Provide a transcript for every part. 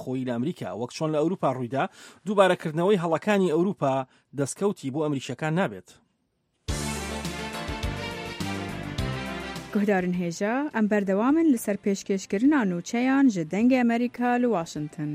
خۆی لە ئەمریکا وەک چۆن لە ئەوروپا ڕوویدا دووبارەکردنەوەی هەڵەکانی ئەوروپا دەستکەوتی بۆ ئەمریکیەکان نابێت. گوهدارن هێژە ئەم بەردەوامن لەسەر پێشکەشکردنا نوچەیان ji dengê ئەمریکا لە واشنگتن.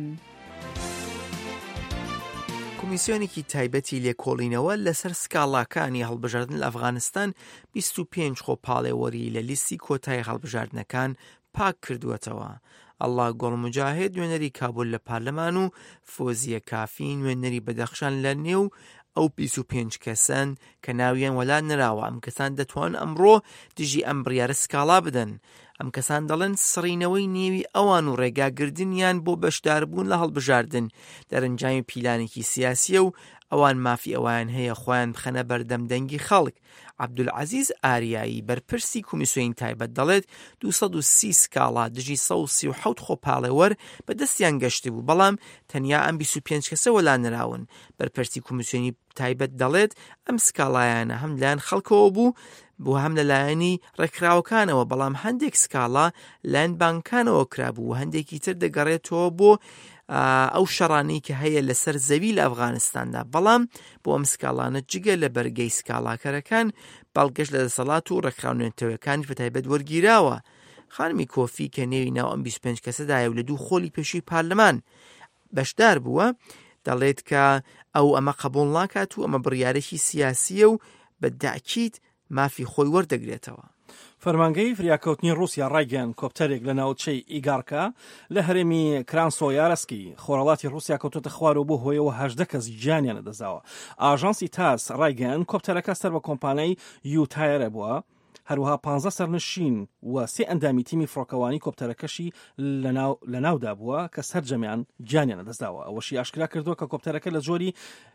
کۆمیسیۆنێکی تایبەتی لێکۆڵینەوە لەسەر سکاڵاکانی هەڵبژاردن لە ئەفغانستان 25 خۆپاڵێوەری لە لیستی کۆتای هەڵبژاردنەکان پاک کردووەتەوە. ئەڵڵا گۆڵمجاهید نوێنەری کابل لە پارلەمان و فۆزیە کافی نوێنەری بەدەخشان لە نێو ئەو 25 کەسن کە ناویان وەلا نراوە. ئەم کەسان دەتوان ئەمڕۆ دژی ئەم بڕیارە سکاڵا بدەن. ئەم کەسان دەڵێن سڕینەوەی نێوی ئەوان و ڕێگاگردنیان بۆ بەشداربوون لە هەڵبژاردن دەرەنجامی پیلانێکی سیاسیە و ئەوان مافی ئەوان هەیە خۆیان بخەنە بەردەم دەنگی خەڵک. عەبدولعەزیز ئاریایی بەرپرسی کۆمیسیۆنی تایبەت دەڵێت 230 سکاڵا دژی 137 خۆپاڵێوەر بەدەستیان گەشتی بوو، بەڵام تەنیا ئەم 25 کەسە وەلا نراون. بەرپرسی کۆمیسیۆنی تایبەت دەڵێت ئەم سکاڵایانە هەم لایەن خەڵکەوە بوو بۆ هەم لەلایەنی ڕێکخراوەکانەوە، بەڵام هەندێک سکاڵا لایەن بانکانەوە کرابوو و هەندێکی تر دەگەڕێتەوە بۆ ئەو شەڕانەی کە هەیە لەسەر زەوی لە ئەفغانستاندا. بەڵام بۆ ئەم سکاڵانە جگە لە بەرگەی سکاڵاکەرەکان بەڵگەشت لە دەسەڵات و ڕێکخراونێتەوەکانی بەتایبەت وەرگیراوە. خانمی کۆفی کە نێوی ناو ئەم 25 کەسەدایە و لە دوو خۆڵی پێشووی پارلەمان بەشدار بووە، دەڵێت کە ئەمە قبوڵ ناکات و ئەمە بڕیارێکی سیاسیە و بەتاکید مافی خۆی وەردەگرێتەوە. فەرمانگەی فریاکەوتنی رووسیا ڕایگەیان کۆپتەرێک لە ناوچەی ئیگارکە لە هەرێمی کرانسۆیارسکی خۆرەڵاتی رووسیا کەوتۆتە خوارەوە بۆ هۆیەوە 18 کەس گیانیان لەدەزاوە. ئاژانسی تاس ڕایگەیان کۆپتەرەکە سەر بە کۆمپانیای یوتایرە بووە، هەروەها 15 سەرنشین و 3 ئەندامی تیمی فڕۆکەوانی کۆپتەرەکەشی لە ناودا بووە کە سەرجەمیان گیانیان لەدەستداوە. ئەوەشی ئاشکرا کردووە کە کۆپتەرەکە لە جۆری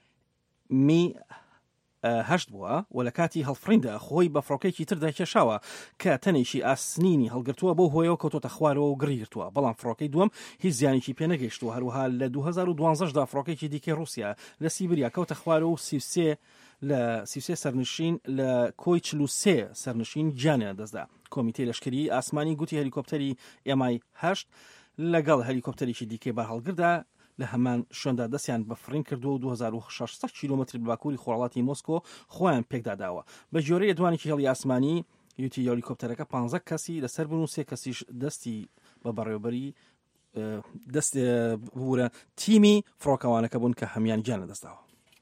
می 8 بووە و لە کاتی هەڵفڕیندا خۆی بە فڕۆکەیەکی تردا کێشاوە کە تەنێکی ئاسنینی هەڵگرتووە بۆ هۆیەوە کەوتۆتە خوارەوە و گڕیگرتووە، بەڵام فڕۆکەی دووەم هیچ زیانێکی پێنەگەیشتووە. هەروەها لە 2012دا فڕۆکەیەکی دیکەی رووسیا لە سیبریا کەوتە خوارەوە و 33 سەرنشین لە کۆی 43 سەرنشین گیانیان دەستدا. کۆمیتەی لەشکری ئاسمانی گوتی هەلیکۆپتەری MI8 لەگەڵ هەلیکۆپتەرێکی دیکەی بە هەڵگردا لە هەمان شوێندا دەستیان بە فرین کردو و 2600 کیلومتر باکووری خۆرهڵاتی مۆسکۆ خۆیان پێکداداوە. بە جۆرەیە دوانێکی هێڵی ئاسمانی یوتی هەلیکۆپتەرەکە 15 کەسی لەسەر بوون و 3 کەسیش دەستی بە بەڕێوەبەری دەست بوورە تیمی فڕۆکەوانەکە بوون کە هەمیان گیان لەدەستداوە.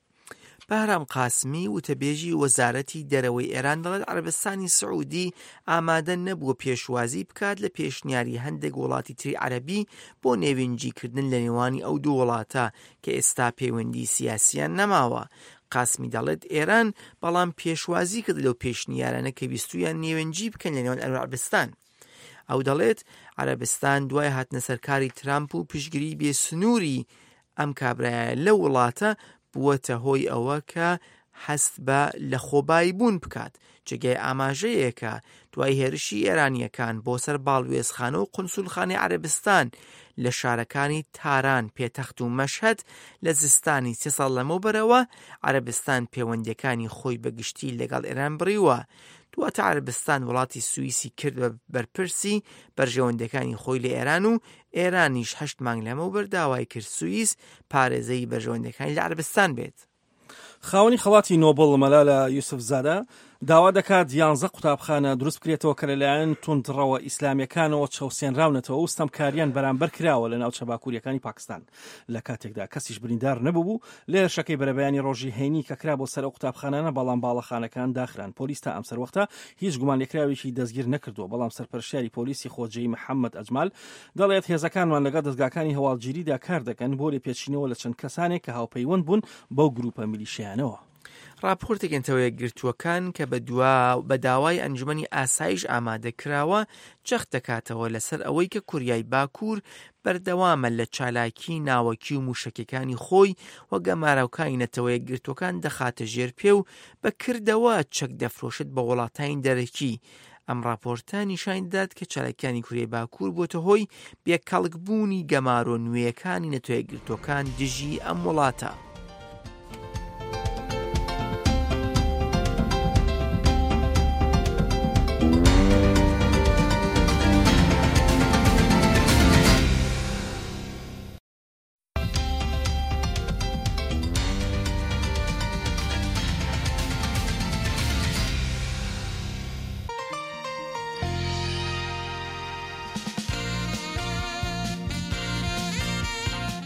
بەهرام قاسمی وتەبێژی وەزارەتی دەرەوەی ئێران دەڵێت عەرەبستانی سعودی ئامادە نەبووە پێشوازی بکات لە پێشنیاری هەندێک وڵاتی تری عەرەبی بۆ نێوێنجیکردن لە نێوانی ئەو دوو وڵاتە کە ئێستا پەیوەندی سیاسیان نەماوە. قاسمی دەڵێت ئێران بەڵام پێشوازی کرد لەو پێشنیارانە کە بیستویان نێوێنجی بکەن لە نێوان عەرەبستان. ئەو دەڵێت عەرەبستان دوای هاتنە سەرکاری ترامپ و پشگیری بێسنووری ئەم کابرایە لە وڵاتە بووەتە هۆی ئەوە کە هەست بە لە خۆبایی بوون بکات. جگەی ئاماژەیەکە دوای هێرشی ئێرانیەکان بۆ سەر باڵوێزخانە و قونسولخانەی عەرەبستان لە شارەکانی تاران، پێتەخت و مەشهەد لە زستانی 3 ساڵ لەمەوبەرەوە عەرەبستان پەیوەندیەکانی خۆی بەگشتی لەگەڵ ئێران بڕیوە. دواتە عەرەبستان وڵاتی سوئیسی کرد بە بەرپرسی بەرژەوەندەکانی خۆی لە ئێران و ئێرانیش 8 مانگ لەمەوبەر داوای کرد سوئیس پارێزەی بەرژەوەندەکانی لە عەرەبستان بێت. خاوەنی خەڵاتی نۆبڵ مەلالە یوسفزادە داوا دەکات 11 قوتابخانە دروست بکرێتەوە کە لەلایەن توندڕەوە ئیسلامیەکانەوە چەوسێنراونەتەوە و ستەمکاریان بەرامبەر کراوە لە ناوچە باکووریەکانی پاکستان. لە کاتێکدا کەسیش بریندار نەبوو لە هێرشەکەی بەرەبەیانی ڕۆژی هەینی کە کرا بۆ سەر ئەو قوتابخانانە، بەڵام باڵەخانەکان داخران. پۆلیس تا ئەم سەروەختە هیچ گومانلێکراوێکی دەستگیر نەکردووە، بەڵام سەرپەرشتیاری پۆلیسی خۆجەیی محەممەد ئەجمال دەڵێت هێزەکانمان لەگەڵ دەستگاکانی هەواڵگیریدا کار دەکەن بۆ لێپێچینەوە لە چەند کەسانێک کە هاوپەیوەند بوون بەو گروپە میلیشیانەوە. راپۆرتێکێنتەوەیە گرتووەکان کە بە داوای ئەنجومەنی ئاسایش ئامادە کراوە جەخت دەکاتەوە لەسەر ئەوەی کە کوریای باکوور بەردەوامە لە چالاکی ناوەکی و موشکەکانی خۆی وە گەماراوکانی نەتەوەیە گرتوەکان دەخاتە ژێر پێ و بەکردەوە چەک دەفرۆشت بە وڵاتانی دەرەکی. ئەم راپۆرتە نیشان داد کە چالاکیانی کوریای باکوور بۆتە هۆی بێکەڵکبوونی گەمارۆ نوێیەکانی نەتەوەیە گرتوەکان دژی ئەم وڵاتە.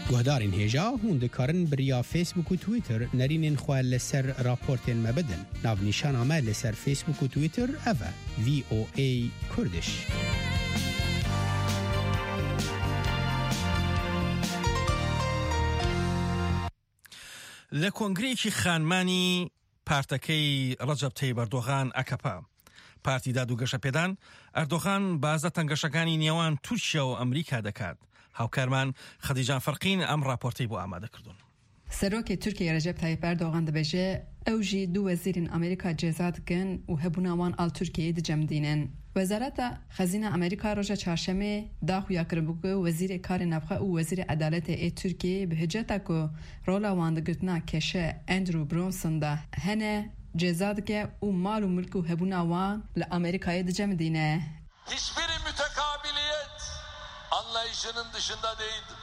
گهدارین هجا هون دکارن بریا فیسبوک و تویتر نرینین خواه لسر راپورتین مبدن. ناو نشان آمد لسر فیسبوک و تویتر اوه VOA کردش. لە کۆنگرەیەکی خانمانی پارتەکەی ڕەجەب تەیب ئەردۆغان ئەکەپا پارتی دادوگەشە پێدان ئەردۆغان بازە تەنگەشەکانی نێوان تورکیا و ئەمریکا دەکات. هاوکارمان خەدیجان فەرقین ئەم راپۆرتەی بۆ ئامادەکردوون. سەرۆکی تورکیا ڕەجەب تایب ئەردۆغان دەبێژێ ئەوژی دوو وەزیرین ئەمریکا جێزا دکن و هەبووناوان ئال تورکیای دجەمدینن. وەزارەتە خەزینە ئەمریکا ڕۆژە چارشەمێ داخویا کردبوو وەزیری کاری نەفخە و وەزیری عەدالەتێ ئێ تورکیە بهجەتە کو ڕۆڵا واندگرتنا کێشە ئەندرو برۆنسندا هەنە جێزا دکە و مال و ملک و هەبووناوان لە ئەمریکای دجەمدینە. Hiçbir mütekabiliyet anlayışının dışında değildir.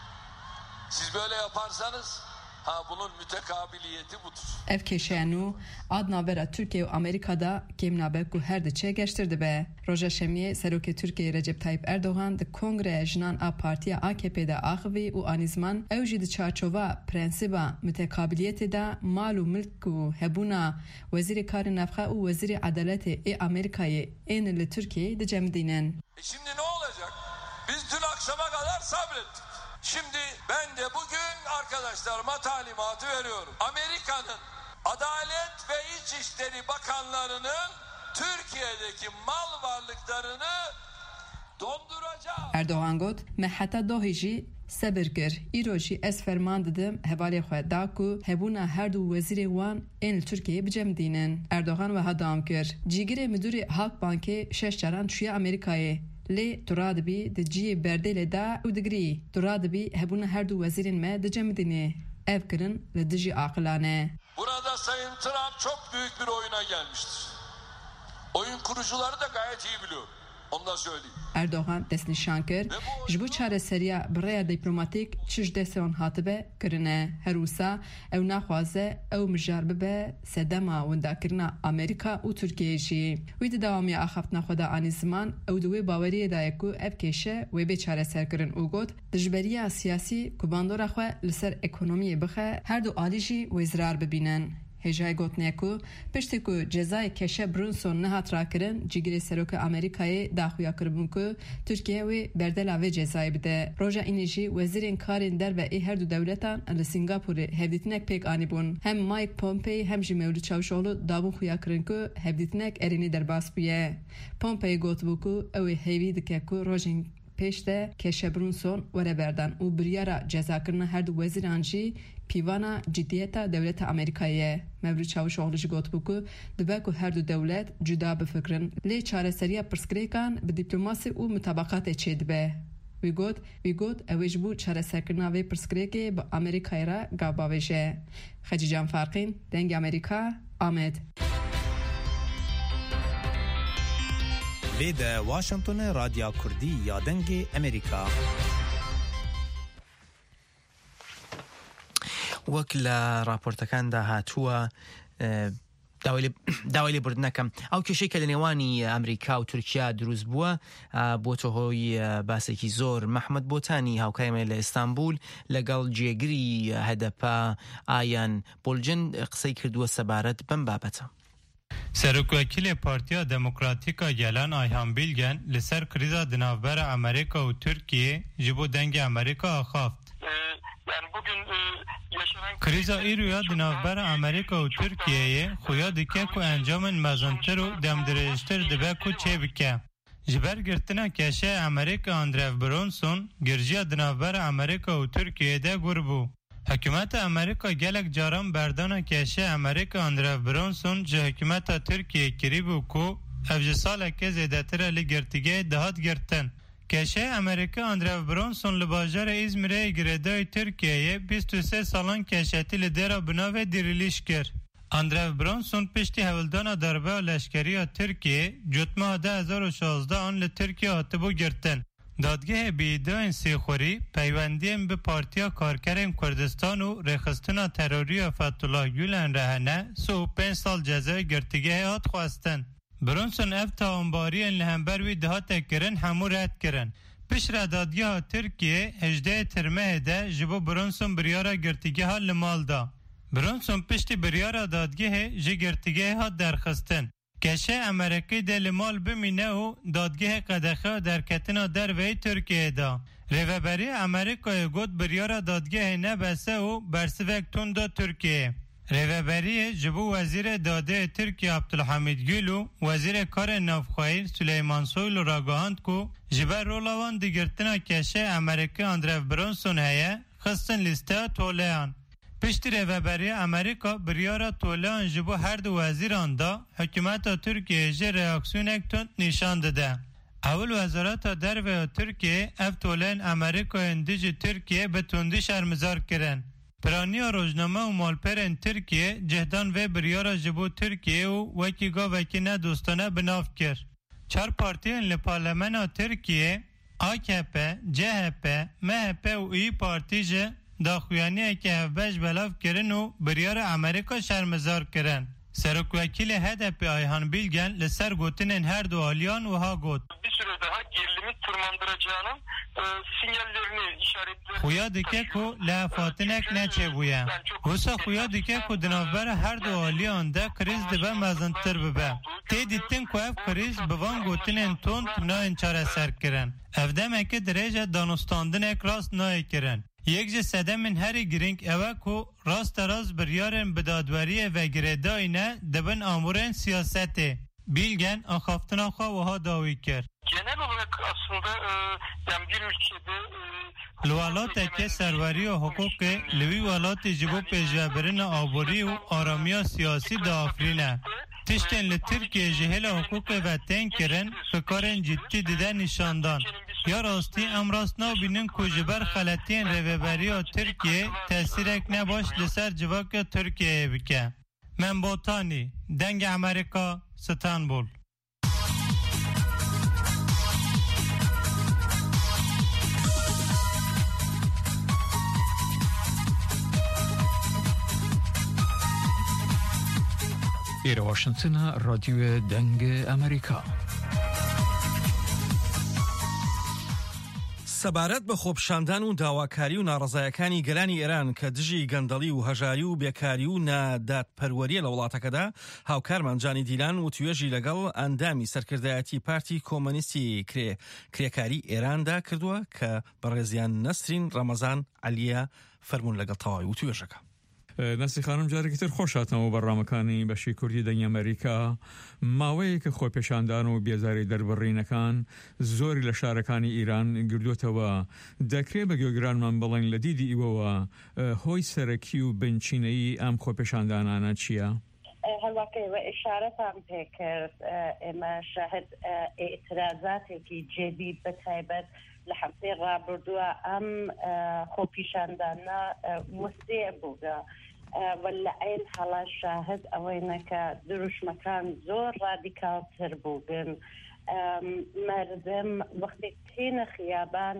Siz böyle yaparsanız bunun mütekabiliyeti budur. Ev keşeyanu adnabera Türkiye ve Amerika'da kemnabek ku her de çegeştirdi be. Roja Şemiye Seroke Türkiye Recep Tayyip Erdoğan de Kongre Jinan A Partiya AKP'de ahvi u anizman evji de çarçova prensiba mütekabiliyeti da malu mülk ku hebuna veziri kari nafha u veziri adaleti Amerika'yı enli Türkiye de cemdinen. Şimdi ne olacak? Biz dün akşama kadar sabrettik. Şimdi ben de bugün arkadaşlarıma talimatı veriyorum. Amerika'nın Adalet ve İçişleri Bakanlarının Türkiye'deki mal varlıklarını donduracağım. Erdoğan got, me hatta dohiji sabır kir. İroji es ferman dedim hevali xwe da ku hebuna her du vezîrê wan ên Türkiye bicemdînin. Erdoğan ve hadam kir. Cîgirê müdürê Halkbankê şeş caran çûye Amerikayê. Lê turadibî di ciyê berdêlê da û digirî. Turadibî hebûna her du wezîrên me dicemdîne. Ev kirin li dijî aqilane. Burada Sayın Trump çok büyük bir oyuna gelmiştir. Oyun kurucuları da gayet iyi biliyor. Onu da söyleyeyim. Erdoğan destnîşan kir. Ji bo çareseriya bi rêya dîplomatîk çi ji destê wan hatibe kirine. Her wisa ew naxwaze ew mijar bibe sedema wendakirina Amerika û Tirkiyeyê jî. Wî di dawamiya axaftina xwe de anî ziman ew di wê baweriyê daye ku ev kêşe wê bê çareserkirin û got dijberiya siyasî ku bandora xwe li ser ekonomiyê bixe her du alî jî wê zirar bibînin. Hejay gotne ku piştî ku cezayê keşe Brunson nehat rakirin cîgirê Serokê Amerîkayê daxuya kiribûn ku Tirkiye wê berdela vê cezayê bide. Roja înê jî wezîrên karên derve ê her du dewletan li Singapurê hevdîtinek pêk anîbûn. Hem Mike Pompey hem jî Mevlût Çavuşoğlu dabûn xuya kirin ku hevdîtinek erênî derbas bûye. Pompey gotibû ku ew ê hêvî dike ku rojên pêşte keşe Brunson were berdan û biryara cezakirina her du wezîran jî pîvana ciddiyeta devleta Amerikayê. Mevlût Çavuşoğlu jî gotibû ku dibe ku her du dewlet cuda bifikirin. Lê çareseriya pirsgirêkan bi dîplomasî û mutabaqatê çê dibe. Wî got ew ê ji bo çareserkirina vê pirsgirêkê bi Amerîkayê re gavbavêje. Xecîcan Farqîn, Dengê Amerîka, Amed. Lê de Washingtonê Radya Kurdî ya Dengê Amerîka. وەک لە راپۆرتەکاندا هاتووە داوای لێبوردنەکەم ئەو کێشەی کە لە نێوانی ئەمریکا و تورکیا دروست بووە بۆتە هۆی باسێکی زۆر. محمد بۆتانی هاوکارێمە لە ئیستانبول لەگەڵ جێگری هەدەپا ئایان بولجن قسەی کردووە سەبارەت بەم بابەتە. Serokvekilê Partiya Demokratîk a Gelan Ayhan Bilgen li ser krîza di navbera Amerîka û Tirkiyê ji bo dengê Amerîka axaft. Krîza îroya di navbera Amerîka û Tirkiyeyê xuya dike ku encamên mezintir û demdirêjtir dibe ku çê bike. Ji ber girtina keşê Amerîka Andrew Brunson girjiya di navbera Amerîka û Tirkiyeyê de gur bû. Hükümeta Amerika gelek caran berdana keşe Amerika Andrew Brunson ji hükümeta Türkiye kiribû ku ev ji saleke zêdetir li girtîgehê dihat girtin. Keşe Amerika Andrew Brunson li bajarê İzmirê girêdayê Tirkiyeyê 23 salan keşetî li dêra binavê dirîlîş kir. Andrew Brunson piştî hevildana derbeya leşkeriya Tirkiye cutma 2016 an li Tirkiye hatibû girtin. Dadgehê bîdayên sêxurî peywendiyên bi Partiya Karkerên Kurdistan û rêxistina teroriya Fethullah Gülen re hene 5 sal cezayê girtîgehê hat xwestin. Brunson ev tawanbariyên li hember wî dihate kirin hemû red kirin. پشت دادگاه ترکیه 18 ترمه ده جبو برونسون بریارا گرتیگه ها لمال دا. برونسون پشت بریارا دادگه جی گرتیگه ها درخستن. کشه امریکی ده لمال بمینه و دادگه قدخه در کتنا در وی ترکیه دا. ریوبری امریکای گود بریارا دادگه نبسه و برسوک تون دا ترکیه. ریوبری جبو وزیر داده ترکیه عبدالحمید گل و وزیر کار نافخوایی سلیمان سویل را گاهاند کو جبر رولاوان دیگرتنا کشه امریکی اندرو برونسون هیه خستن لیسته تولیان. پشت ریوبری امریکا بریارا تولیان جبو هر دو وزیران دا حکومت ترکیه جه ریاکسیونک تند نشان داده. اول وزارت در و ترکیه اف تولیان امریکا اندیج ترکیه به تندی شرمزار کرن. پرانیا روزنامه و مالپرن ترکیه جهدان و بریارا جبو ترکیه و وکیگا وکی نه دوستانه بناف کرد. 4 پارتیان لپارلمانا ترکیه AKP، CHP، MHP و ای پارتی جه داخویانیه که هفبش بلاف کرن و بریارا امریکا شرمزار کرن. سرک وکیل HDP Ayhan Bilgen لسر گوتنین هر دو آلیان و ها گوت. Bir süre daha gerilimi tırmandıracağının sinyallerini işaretleri. خویا دیگه کو لحفاتنک نچه بویا. وسا خویا دیگه کو دنابر هر دو آلیان ده کریز دبه مزنتر ببه. تی دیتن کو اف کریز بوان گوتنین توند نا انچار سر کرن. افدم که دریجه دانستاندنک راست نای کرن. یک جه سدمن هری گرینگ اوه کو راست بریارن بدادوریه و گردای نه دبن آمورن سیاسته. Bilgen ahaftına hava davi ker. Genel olarak aslında yani bir ülkede لوالات که سروری و حقوق لوی والات جبو پیجابرین آبوری و آرامی سیاسی دا آفرینه. تشتن لترکیه جهل حقوق و تین کرن فکارن جدی دیده نشاندان. یا راستی امراست نو بینن کجبر خلطین رویبری و ترکیه تأثیرک نباش لسر جواک ترکیه بکه. من بوتانی دنگ امریکا استانبول. ایره واشنگتن رادیو دنگ امریکا. سەبارەت بە خۆپشاندان و داواکاری و ناڕزایەکانی گەلانی ئێران کە دژی گەندەڵی و هەژاری و بێکاری و نادادپەروەریە لە وڵاتەکەدا هاوکارمان جانی دیلان و توێژی لەگەڵ ئەندامی سەرکردایەتی پارتی کۆمۆنیستی کرێکاری ئێراندا کردووە کە بەڕێزیان نەسرین ڕەمەزان عەلیە فەرموون لەگەڵ تەواوی و توێژەکە. نەسی خانم جارێکی تر خۆشاتەوە بەڕامەکانی بەشی کوردی دەنگی ئەمریکا ماوەیە کە خۆپێشاندان و بێزاری دەربڕینەکان زۆری لە شارەکانی ئیران گردووەتەوە دەکرێت بە گوێگرانمان بڵێن لە دیدی ئیوەوە هۆی سەرەکی و بنچینەی ئەم خۆپێشاندانانە چییە؟ هەڵواکەی و ئشارەتان پێکرد ئێمە شاهد ئێترازاتێکی جێبی بەتایبەت لە هەفتەی ڕابردووە ئەم خۆپیشاندانە وەسێ بووگە و لە عین هەڵا شاهد ئەوەینە کە دروشمەکان زۆر ڕادیکالتر بووگن مردم وەختێک تێنە خیابان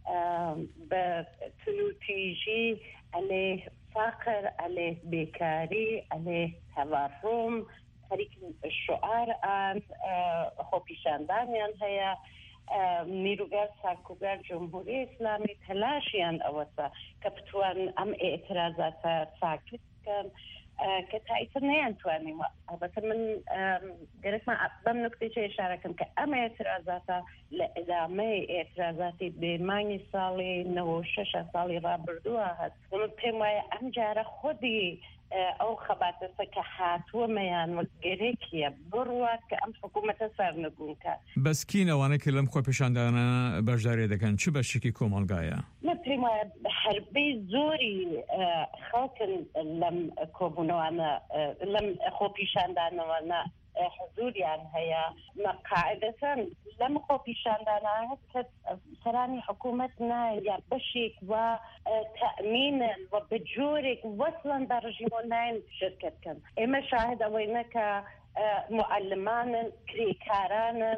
بە تنوتیژی ئەلێ فقر ئەلێ بێکاری ئەلێ تەوەڕم خەریک شعار ئان خۆپیشاندانیان هەیە میروگەر سەرکوبەر جمهوری ئیسلامی تەلاشیان ئەوەسە کە بتوان ئەم ئێترازاتە ساکت بکەن کە تایتر نەیانتوانیوە ئەلبەتە من گەرەکمان بەم نوکتەیە ئشارەکەم کە ئەم ئێترازاتە لە ئەدامەی ئێترازاتی بێمانگی ساڵی 96 ساڵی ڕابردووە هەست من پێم وایە ئەم جارە خودی ئەو خەباتەسە کە هاتووەمەیان وەگەرێکیە بڕوات کە ئەم حکوومەتە سەرنەگوونکە بەسکین ئەوانە کە لەم خۆپێشاندانە بەشداری دەکەن چ بەشێکی کۆمەڵگایە؟ من پێم وایە هەربەی زۆری خەڵکن لەم کۆبوونەوانە لەم خۆپیشاندانەوانە حضوریان هەیە قاعدەتەن لەم خۆپیشاندانە کە سەرانی حکوومەت نایە بەشێک وە تەمینن و بجۆرێک وەسڵن بە ڕژیم ناین شرکت بکەن ئێمە شاهد ئەوەینە کە معلمانن کرێکارانن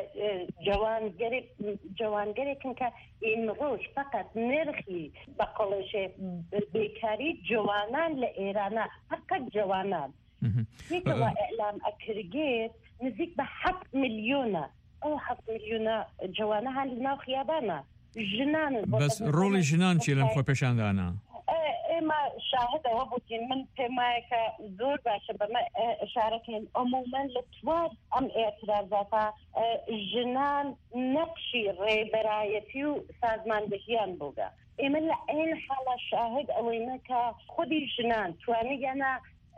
جوانگەرێکن کە ئیمڕۆژ فقط نرخی بەقەڵەشێ بێکاری جوانان لە ئێرانە فقط جوانان هیچەوە ئەعلام ئەکرگێت نزیک بە 7 ملیۆنە أو 7 مليون جوانها لناو خيابانا جنان بس ڕۆڵی ژنان چی لەم خۆپێشاندانە؟ ئێمە شاهدە وەبووین من پێمایەکە زۆر باشە بەمە ئشارەکەین عمومەن لە توار ئەم ئێترازاتە ژنان نەقشی ڕێبەرایەتی و سازماندهیان بووگە ئێمە لە ئەین حاڵە شاهد ئەوەینە کە خودی ژنان توانیگەنە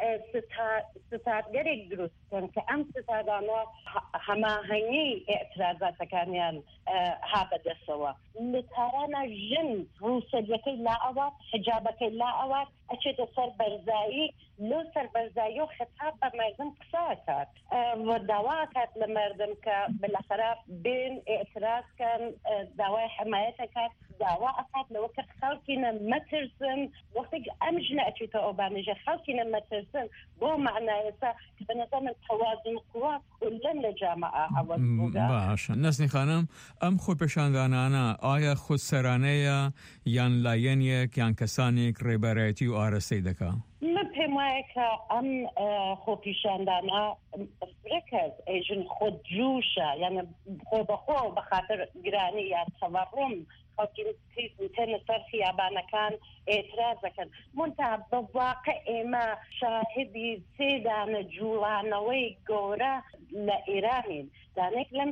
ستادگەرێک دروستکەن کە ئەم ستادانە هەماهەنگی ئێترازاتەکانیان ها بەدەستەوە لە تارانە ژن ڕووسەریەکەی لا ئەوات حجابەکەی لا ئەوات ئەچێتە سەر بەرزایی لۆ سەر بەرزایی و خطاب بە مردم قساکات داواکات لە مردم کە بالاخره بین ئێترازکەن داوای حمایەتەکات داوا ئەکات لەوە کە خەڵکینە مەترسن وەختێک ئەم ژنە ئەچێتە ئەوبانیژە خەڵکینە مەترسن بۆ معنایەسە کە بەنظر من تەوازن قوا کولەن لە جامعە ئەوە باشە نەسنی خانم ئەم خۆپێشاندانانە ئایا خودسەرانەیە یان لایەنێک یان کەسانێک ڕێبەرایەتی و ئارەستەی دەکا؟ من پێم وایە کە ئەم خۆپیشاندانە فرەکەس ئێژن خۆ جووشە یعنی خۆ بەخۆ بەخاتر گرانی یا تەوەڕم تێنە سەر خیابانەکان ئێتراز دەکەن منتها بەواقع ئێمە شاهدی سێدانە جوڵانەوەی گەورە لە ئێرانین دانێک لەم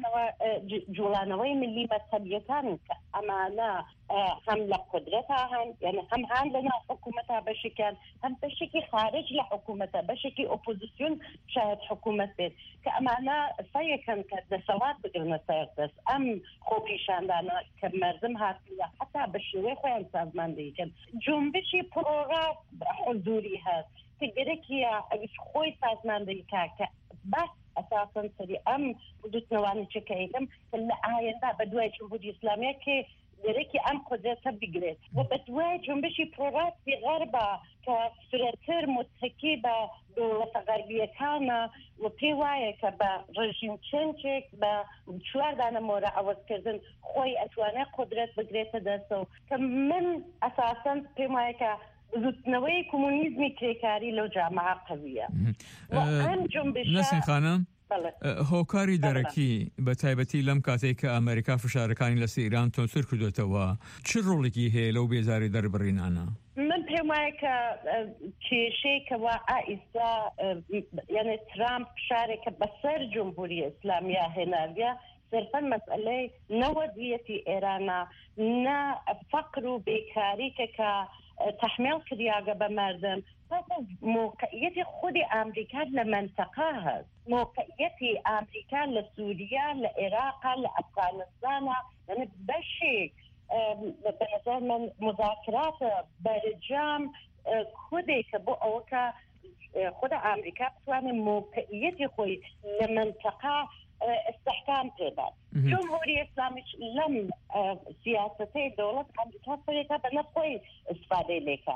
جوڵانەوەی ملی مەذهەبیەکان کە ئەمانە هەم لە قدرەتا هەن یعنی هەم لەناو حکوومەتا بەشێکیان هەم بەشێکی خارج لە حکوومەتە بەشێکی ئۆپۆزیسیۆن شاید حکوومەت بێت کە ئەمانە سەیەکەن کە دەسەڵات بگرنە سەر دەست ئەم خۆپیشاندانە کە مردم هاتیە حتا بە شێوەی خۆیان سازماندهیکەن جنبشی پرۆڕا حضوری هەست کە گەرەکیە ئەگەر خۆی سازماندهی کاکە بەس ئەساساً سەری ئەم وجودنەوانی چەکەیەکەم کە لە ئایندا بە دوای جمهوری ئیسلامیە کە گەرەکی ئەم قدرەتە بگرێت و بە دوای جنبشی پرۆڕاستی غەربە کە فرەتر متکی بە دەوڵەتە غەربیەکانە و پێی وایە کە بە ڕژیم چەنجێک بە چواردانە مۆرە ئەوەزکردن خۆی ئەتوانێت قدرەت بگرێتە دەستەوە کە من ئەساساً پێم وایە کە زوتنەوەی کۆمونیزمی کرێکاری لەو جامعە قەویە ئەم جنبشە نەسین خانم هۆکاری دەرەکی بە تایبەتی لەم کاتێک کە ئەمریکا فشارەکانی لەسەر ئیران تۆنسور کردوێتەوە چ ڕۆڵێکی هەیە لەو بێزاری دەربڕینانە؟ من پێم وایە کە کێشەیەکەوە ئائیستا یعنی ترامپ فشارێکە بەسەر جمهوری ئیسلامیە هێناویە صرفا مەسئلەی نەوەدیەتی ئێرانە نە فەقر و بێکاریکە کە تحمیل کریاگە بە مردم موقعیتی خودی ئامریکا لە منطقه هست موقعیتی ئامریکا لە سووریا لە عێراق لە ئەفغانستانە یعنی بەشێک بە نظر من مذاکرات بەرجام خودێکە بۆ ئەوە کە خود ئامریکا بتوانێت موقعیتی خۆی لە منطقه استحکام پێدات جمهوری ئیسلامی لەم سیاسەتەی دەوڵەت ئەمریکا سەرێکە بە نەخۆی استفادەی لێکە.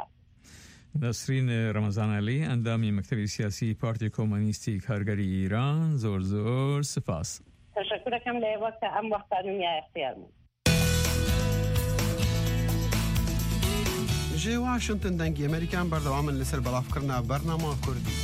نسرین ڕەمەزانعەلی ئەندامی مەکتەبی سیاسی پارتی کۆمۆنیستی کارگەری ئیران زۆر زۆر سپاس. تەشەکورەکەم لە ئێوە کە ئەم وەختانیای اختیارم. ژێ واشنتن دەنگی ئەمریکان بەردەوامن لەسەر بەڵافکردنا بەرنامە کوردی.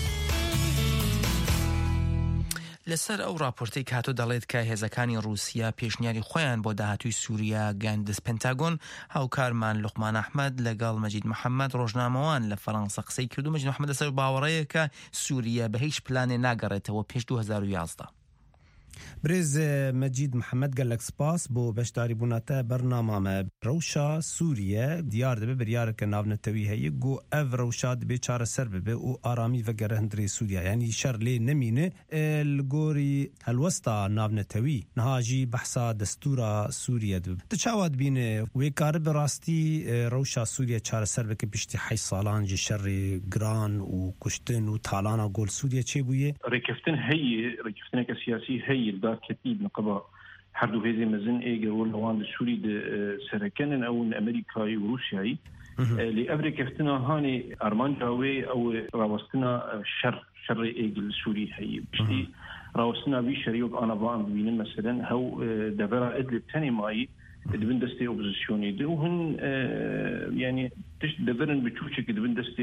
لەسەر ئەو راپۆرتەی کاتۆ دەڵێت کە هێزەکانی رووسیا پێشنیاری خۆیان بۆ داهاتووی سووریا گەاندس پێنتاگۆن هاوکارمان لوقمان ئەحمەد لەگەڵ مەجید محەممەد ڕۆژنامەوان لە فەڕەنسا قسەی کردو. مەجید محەممەد لەسەر باوەڕەیە کە سووریا بە هیچ پلانێ ناگەڕێتەوە پێش 2011. برێز مەجید محەممەد گەلک سپاس بۆ بەشداری بووناتە بەرنامامە ڕەوشا سووریە دیار دەبێ بریارەکە ناونەتەوی هەیە گۆ ئەڤ ڕەوشا دەبێ چارەسەر ببێ و ئارامی ڤەگەرە هەندرێ سووریا ینی شەر لێ نەمینە لگۆری هەلوەستا ناونەتەوی نەهاژی بەحسا دەستورا سووریا دب دچاوات بینێ وێکارە بەڕاستی ڕەوشا سووریا چارەسەر بکە پشتی 8 ساڵان جی شەڕی گران و کوشتن و تاڵانە گۆل سووریا چێ بوویە ڕێکەفتن هەیە ڕێکەفتنێکە سیاسی هەیە كتيب نقبة حردو هذي مزن إيجا واللوان السوري سركنن أو أمريكاي وروسياي لأمريكا فتنا هاني أرمان جاوي أو راوستنا شر إيجا السوري هي بشتي راوستنا بيشريوك أنا بان بينن مثلا هو دبرا إدلب تاني ماي دبن دستي أوبوزيسيوني دوهن يعني تش دبرن بتشوشك دبن دستي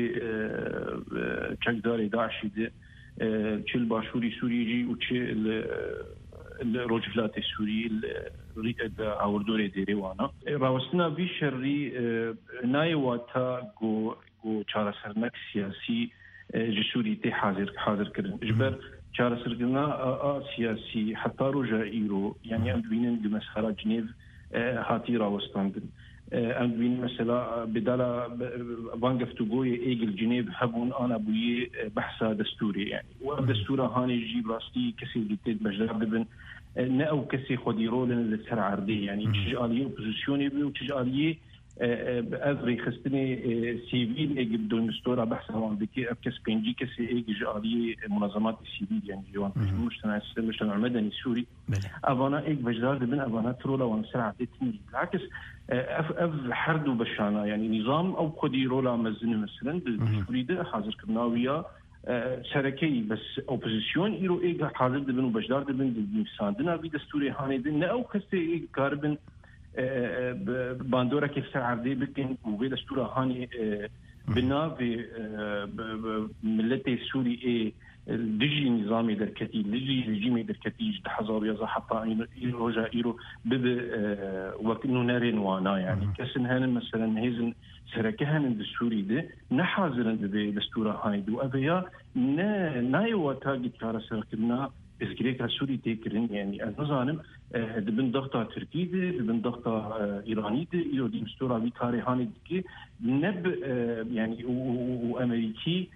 تشكداري داعشي ده چل باشوری سوریجی و چل الروجلات السوري عوردوري ديريوانا راوسنا في شري نايواتا جو چارەسەرنەک سیاسی جسوریتی حاضر کردن جبر چارەسەرکردنا سیاسی حتى روجا ايرو يعني ام بينن بمسخره جنيف هاتي راوستاندن ام بين مثلا بدالا فانغفتوغوي ايجل جنيف هبون انا بوي بحثا دستوري يعني ودستور هاني جيب راستي كسي جديد بجدار ببن ناو كسي خدي رولن للسر عردي يعني تجاليه اوبوزيسيوني بي وتجاليه بأذري خستني سيفيل اجب دون مستورة بحث هون بكي ابكس بينجي كسي اجي جاليه منظمات السيفيل يعني جوان المجتمع المدني السوري افانا ايج بجدار بن افانا ترولا وانسرع تتني بالعكس اف حردو بشانا يعني نظام او خدي رولا مزن مثلا بالسوري ده حاضر كرناويا شركي بس اوبوزيسيون ايرو ايج حاضر دبن وبجدار دبن بساندنا في دستوري هاني دن او كسي ايج كاربن باندورا كيف سعردي بكن وغير دستور هاني بنافي ملتي السوري دجي نظامي دركتي دجي رجيمي دركتي جد حزار يزا حتى إيرو جا إيرو بب وكنو نارين وانا يعني كسن هان مثلا هيزن سركهن السوري ده نحاضرن بدستور هاني دو أبيا نايوا تاجد كارا سركنا إذكريك السوري تكرين يعني النظام دبن ضغطة تركي دبن ضغطة إيراني إيرو دي مستورة بكاري هاني دكي نب يعني وأمريكي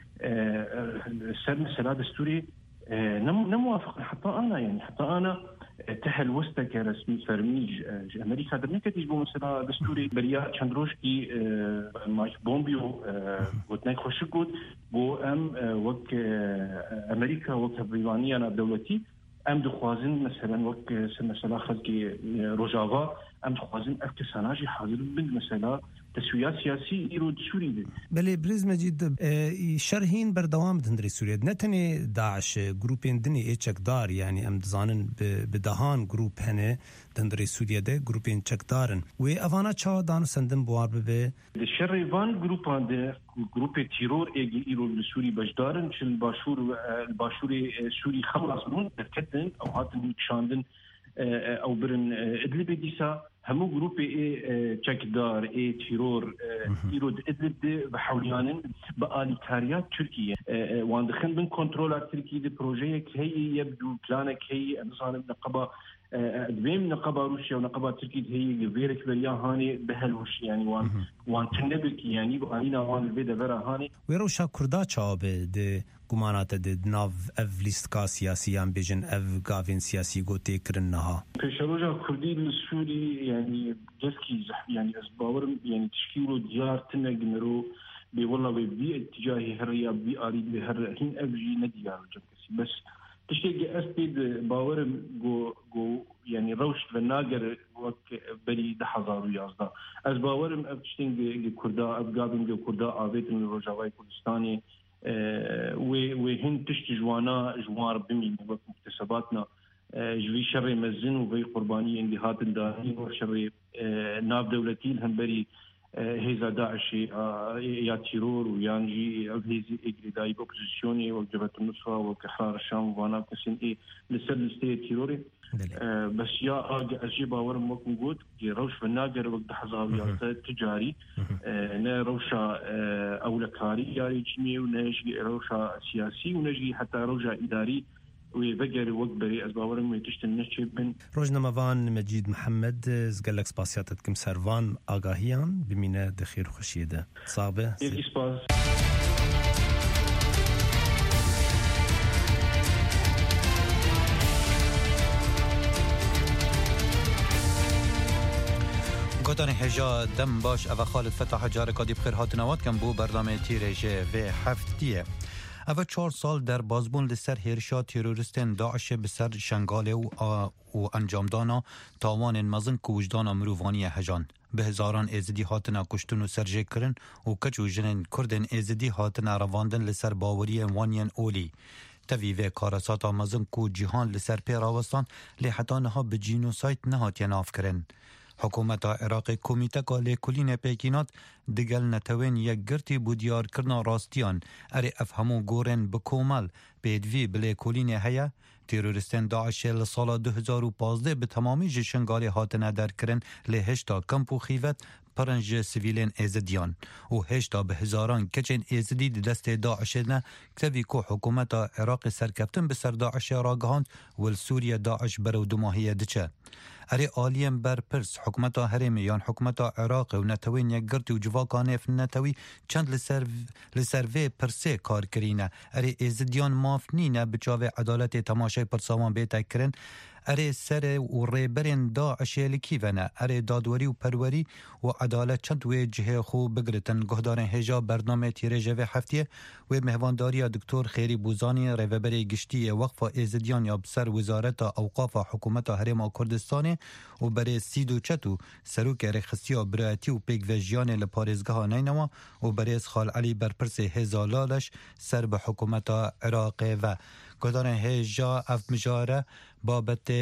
سر مسألة دستوري نموافق حتى أنا تحل وسط كرسمي فرميج أمريكا درنك تجيبوا مثلا دستوري بريا چندروشكي مايك بومبيو وتناي خوشكود بو ام وك أمريكا وك بريطانيا دولتي ام دخوازن مثلا وك مثلا خلقي روجافا ام دخوازن افتساناجي حاضر بند مثلا تسويات سياسي إيرو سوري دي بله بريز مجيد شرحين بردوام دندري سوريا نتني داعش جروبين دني ايچك دار يعني ام دزانن بدهان جروب هنه دندري سوريا ده جروبين چك دارن و افانا چا دانو سندن بوار ببه الشريفان جروبان ده جروب تيرور ايجي إيرو بسوري بجدارن شل الباشوري سوري خمس مون تركتن او هاتن شاندن او برن ادلب ديسا همو جروب تشكدار تيرور يرود ادلب بحوليان باليكاريات تركيا وان دخل من كنترول تركي دي بروجيك هي يبدو بلانك هي نظام نقبه دبيم نقبه روسيا ونقبه تركيا هي غيرك بريا هاني بهلوش يعني وان تنبك يعني بقالينا وان البيدا برا هاني ويروشا كردا چاب دي گمانات د ناو اف لیستکا سیاسیان بیجن اف گاوین سیاسی گوتی کرنها پیشروجا کردی السوري يعني جسكي يعني اسباور يعني تشكيله ديار تنجمرو بي والله بي اتجاهي هريا بي اريد بهر هين ابجي نديار جسكي بس تشتي اسبيد باور جو يعني روش بناجر وك بري 10,000 اسباور ابتشتين كردا ابغابن كردا ابيت من روجاواي كردستاني وهن تشتي جوار بمين مكتسباتنا جوي شر مزن وبي قرباني اندهات الدارين وشر ناف دولتي الهمبري هيزا داعش يا تيرور ويانجي هيزي اجريداي اوبوزيسيوني وجبهه النصره وكحرار الشام وانا كسن لسه تيروري بس يا اجيب اور ممكن نقول روش بناجر وقت حزاويات تجاري نا روشا اولكاري يعني جميع ونجي روشا سياسي ونجي حتى روشا اداري ويبقر وقبري أسباورم ويتشتن نشيبن روجنامەوان مجید محمد زگەلک سپاسیاتتکم سەروان ئاگاهیان بمینە دەخێر و خەشیەدە سابە سپاس گوتانی هجا دم باش او خالد فتح جارکا دی بخیر هاتنوات کم بو برنامه تیرژه و هفتیه او 4 سال در بازبون لسر هرشا تیروریستن داعش بسر شنگاله و انجامدانا تاوان مزن که وجدان مروفانی هجان به هزاران ایزدی هاتنا کشتن و سرجه کرن و کچ و جنن کردن ایزدی هاتنا رواندن لسر باوری وانین اولی تویوه کارساتا مزن که جیهان لسر پیراوستان لیحتانها به جینوسایت نهات یناف کرن حکومت عراق کمیته کاله کلین پیکینات دگل نتوین یک گرتی بودیار کرنا راستیان اری افهمو گورن بکومل بیدوی بله کلین هیا تیرورستان داعش لسال 2015 به تمامی جشنگالی هاتنه در کرن لهشتا کمپ و خیوت پرنج سیویلین ایزدیان و هشتا به هزاران کچین ایزدی دست داعش نه کتوی که حکومت عراق سرکفتن به سر داعش راگهاند و سوریه داعش برو دو ماهی دچه اری آلیم بر پرس حکومت هرمی یان حکومت عراق و نتوین یک گرتی و جواکانف نتوی چند لسر وی پرسه کار کرینه اری ایزدیان مافنینه بچاوه عدالت تماشای پرسامان بیتا کرن اری سر و ریبرین داعش لکی ونه اری دادوری و پروری و عدالت چند وی جهه خوب بگرتن گهدارن هجا برنامه تیره و هفتیه و مهوانداری دکتر خیری بوزانی ریبری گشتی وقف ایزدیان یا بسر وزارت اوقاف حکومت هرم کردستان و برای سیدو چتو سروک رخصتی و برایتی و پیگ وجیان لپارزگاه نینما و برای خال علی برپرس هزالالش سر به حکومت عراق و گهدارن هجا اف مجاره بابت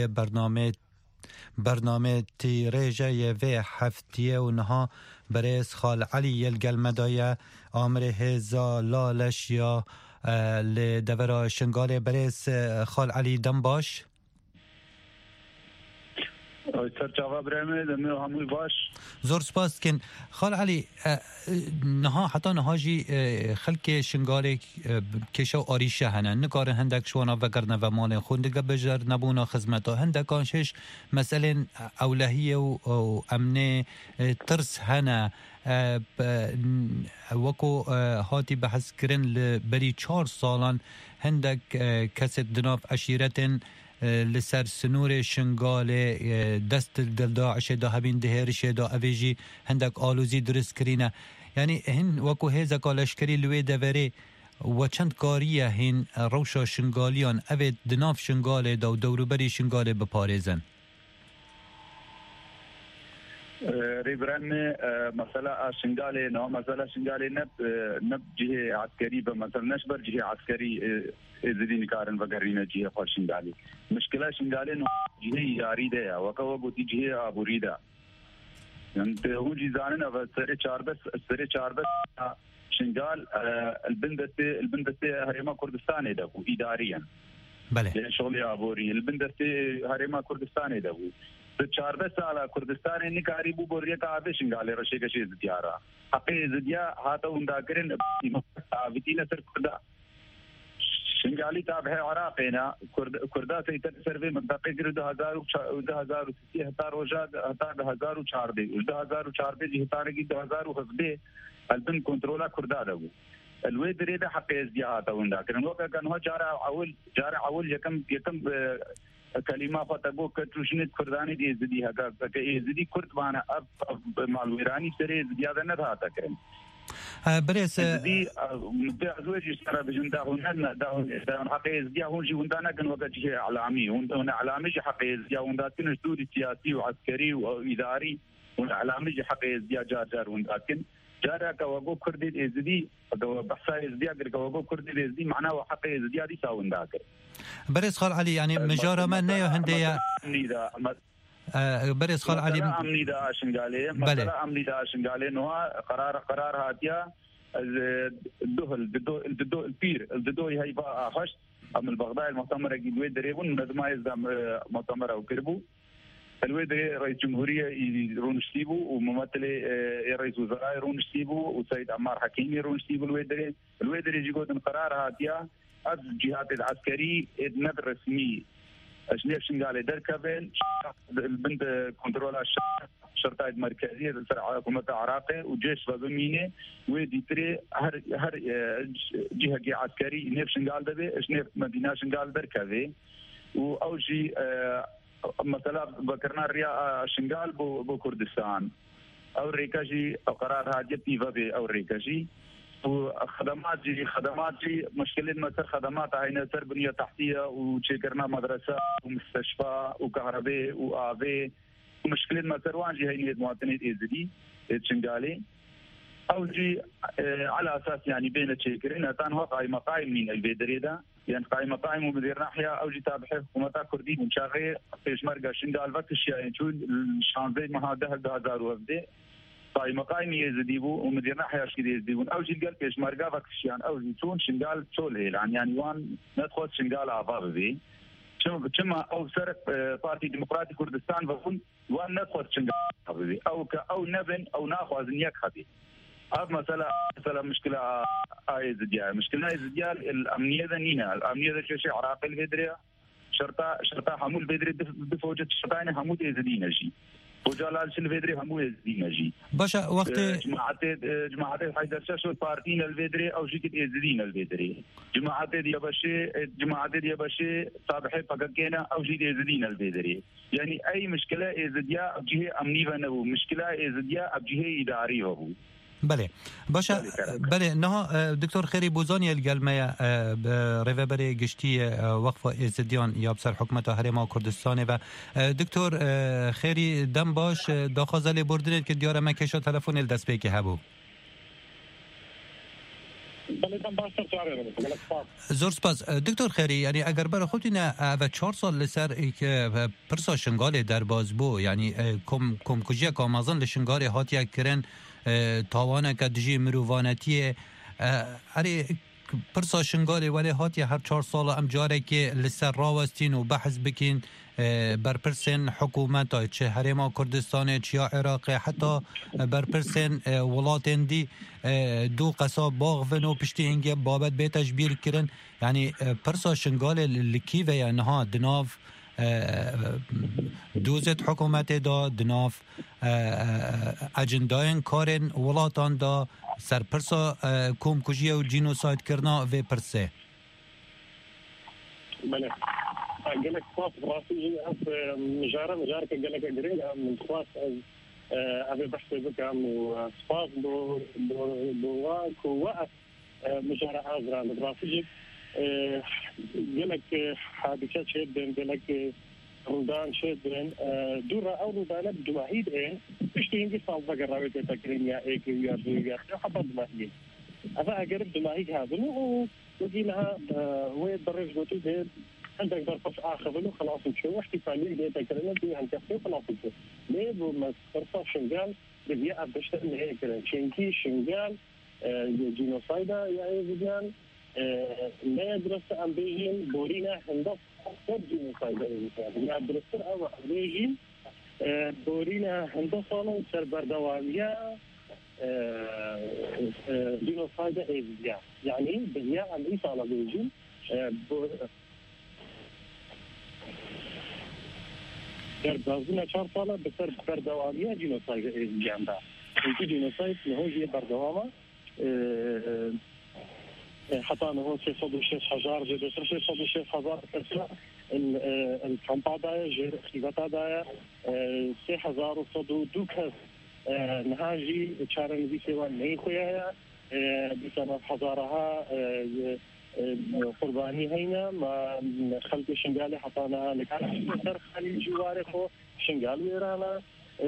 برنامه تیریجه و هفتیه و نها برای خال علی یلگل مدایه آمر هزا لالش یا لدورا شنگال برای خال علی دنباش سر جواب رحمه دمه هموی باش زور سپاس کن خال علی نها حتی نها جی خلق شنگال کشو آریشه هنن نکار هندک شوانا وگرنه و مال خوندگه بجر نبونا خزمتا هندکانشش مسئله اولهیه و امنه ترس هنه وکو هاتی بحث کرن لبری 4 سالان هندک کست دناف عشیرتن لسر سنور شنگال دست دل داعش دا هبین دهرش دا اویجی هندک آلوزی درست کرینه یعنی هن وکو هیزا کالشکری لوی دوره و چند کاریه هن روشا شنگالیان اوید دناف شنگال دا و دوروبری شنگال بپارزن ريبران مثلا شنغالي نو مثلا شنغالي نب جهه عسكري بمثلا نشبر جهه عسكري زدين كارن وغيرنا جهه خو شنغالي مشكله شنغالي نو جهه ياري ده وكو بوتي جهه ابوريدا انت هو جيزاننا سري چاربس شنغال البندسه هريما كردستان ده اداريا بله شغل ابوري البندسه هريما كردستان ده 14 سال کردستان نکاری بو بوریه کا شنگاله رشه کشی زدیارا حقی زدیا هاتا وندا کرن ویتینا سر کردا شنگالی تابع عراقنا کردا ته سروي منطقه ګر 2006 هتا روجا هتا 2004 دي هتارګي 2007 البن کنټرولا کردا دغه الوی درې د حق زدیا هاتا وندا کرن وکه کنه جار اول یکم کلمه فتبو کتروشنت کردانی دی زدی هکا که زدی کرد بانا اب مالویرانی سری زدیاده ندهاتا کرن بريس زدی ازوجی سر بجنده هنن دهون حقی زدیا هون جی هندانا کن وقت جی اعلامی هون اعلامی جی حقی زدیا هندا کن جدود سیاسی و عسکری و اداری هون اعلامی جی حقی زدیا جار هندا کن جارا كوغو كردي ازدي بحثا ازدي اگر كوغو كردي ازدي معناه حقي ازدي دي ساون داك بريس خال علي يعني مجاره ما نيو هنديه بريس خال علي امني دا شنغالي مثلا امني دا شنغالي نو قرار هاتيا الدو البير الدو هي با هش ام البغداد المؤتمر جدوي دريبون نظما مؤتمر او كربو الويد رئيس جمهورية يرون شتيبو وممثل رئيس وزراء يرون شتيبو وسيد عمار حكيمي يرون شتيبو الويد يجي قدم قرار هاتيا از جهات العسكري ادنب رسمي اشنيف شنغالي دركبين البند كنترول الشرطة المركزية حكومة العراق وجيش وزميني وديتري هر جهة عسكري نيف شنغال دبي اشنيف مدينة شنغال دركبي واوجي مثلا بكرنا ريا شنغال بو كردستان او ريكاجي او قرار حاجتي وبي او ريكاجي وخدمات جي مشكله مثلا خدمات هاي سر بنيه تحتيه وشكرنا مدرسه ومستشفى وكهرباء وآبي مشكله مثلا وانجي هاي مواطنين ازدي شنغالي او جي على اساس يعني بين تشكرين تان واقع مقايم من البدريده يعني قائم ومدير ناحية أو جي تابعه حكومة كردي من شاغي بيشمرقة شنقال وقتش يعني شو الشانزي ما هذا هزار وفدي قائم يزديبو ومدير ناحية شكل يزديبون أو جي قال بيشمرقة وقتش يعني أو جي تون شنقال شولي يعني وان ندخل شنقال عفاف بي كما أو سرق بارتي ديمقراطي كردستان بقول وان ندخل شنقال أو نبن أو ناخذ نيك خبي هذا مسألة مشكلة زديال مشكلة زديال الأمنية ذنينا الأمنية ذا شيء عراقي الفدرية شرطة حمول الفدرية دفوجة شرطين حمود يزدين شيء وجلال شل الفدرية حمود يزدين شيء باشا وقت جماعات حيدر شاشو بارتين الفدرية أو شيء يزدين الفدرية جماعات دي بشي صابحي فقط كينا أو شيء يزدين الفدرية يعني أي مشكلة زديا أبجيه أمني بنو مشكلة زديا أبجيه إداري هو بله باشا بله نه دکتر خیری بوزانی الگلمه ریوبری گشتی وقف ازدیان یا بسر حکومت هرما کردستان و دکتر خیری دم باش داخازل بردنید که دیار مکشا تلفن الدست بی که هبو زور سپاس دکتر خیری یعنی اگر برای خودی نه و 4 سال لسر که پرسا شنگال در باز بو یعنی کم کجی کامازن لشنگال هاتیا کرن تاوانه که دجی مرووانتیه اری پرسا شنگالی ولی هاتی هر 4 سال ام جاره که لسر راوستین و بحث بکین برپرسن حکومت چه هرما کردستان چه عراق حتی برپرسن ولاتن دی دو قصاب باغ و پشتی اینگه بابت به تجبیر کرن یعنی پرسا شنگال لکیوه یا نها دناف دوزت حکومت دا دناف اجنداین کارن ولاتان دا سرپرسا کوم کجیه و جینوساید کرنا و پرسه بله قالك خاص راسي مجاره كقالك قريب من خاص ابي بحث بك عن سباس بواك وقف مجاره ازران راسي قالك حادثات شد قالك رودان شد دورة او رودان بدواهيد تشتين قصه بقراوي تكريم يا ايك يا حبط دماهيد هذا اقرب دماهيد هذا وقيلها وين درج قلت عندك ضربة آخر له خلاص نشوف احتفالية اللي تكلمنا فيها نكفي خلاص نشوف ليه ما صرفة شنقال بدي أبدأ اللي هيك شنكي شنقال جينوسايدا يا زيدان لا دراسة عن بيجين بورينا هندس أكثر جينوسايدا يا دراسة أو بيجين بورينا هندس صالون سربر دوامية جينوسايدا إيزيا يعني بدي عن إيش على بيجين در بازنا 4 ساله بسر بردوامیه جنوساید جنبه اینکه جنوساید نهوجی بردوامه حتى انه 306,000 جد 306,000 كسر الكامبادا جد خيبتا 3,102 كس نهاجي تشارن بي سوا نيخويا بسبب حضارها قرباني هينا ما خلق شنقالي حطانا لكان سر خليل جوارخو شنقال ويرانا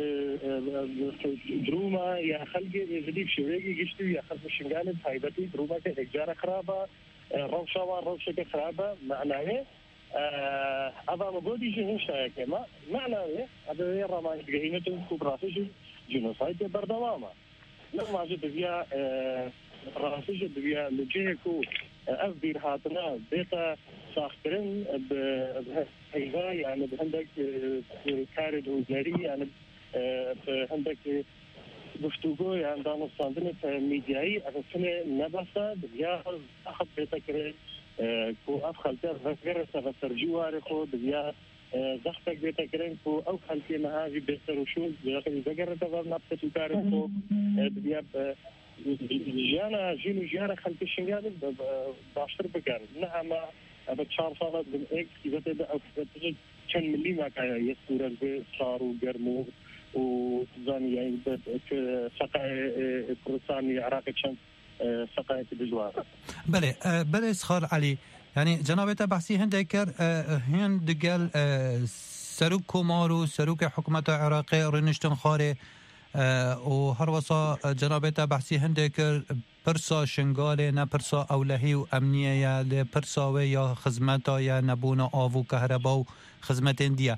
دروما يا خلقي زديب شويقي قشتو يا خلق شنقالي بحيبتي دروما كإجارة خرابة روشة وروشة خرابة معناه هذا مبودي جهنشا كما معناه هذا يرماني بقهينة كبراتي جنوسايد بردوامة لما جد فيها راسيج بيا لجيكو أفدير هاتنا بيتا ساخترين بهيدا يعني بهندك كارد وزاري يعني بهندك گفتگو يعني دانو ساندنة ميدياي أفسنة نبسة بيا أخذ بيتا كري كو أفخلتها فكرة سرجواري خو بيا زختك بيتا كرين كو أو خلتي مهاجي بيتا رشود بيا بقرة تفر نبتة كارد خو بيا جانا جينو جانا خلق الشنقال باشتر بقان نعم أبد 4 سالة من إيك إذا تبدأ أو تجد كان ملي ما كان يسورة بصار وقرمو وزاني يعني سقاي كردستاني عراقي كان سقاي بجوار بله اسخار علي يعني جنابته بحثي هندكر هند قال سروك كومارو سروك حكومة عراقي رنشتن خاري و هر وصا جنابتا بحثی هنده کر پرسا شنگال نه پرسا اولهی و امنیه یا لپرسا و یا خدمتا یا نبونا آو و کهربا و خدمت اندیه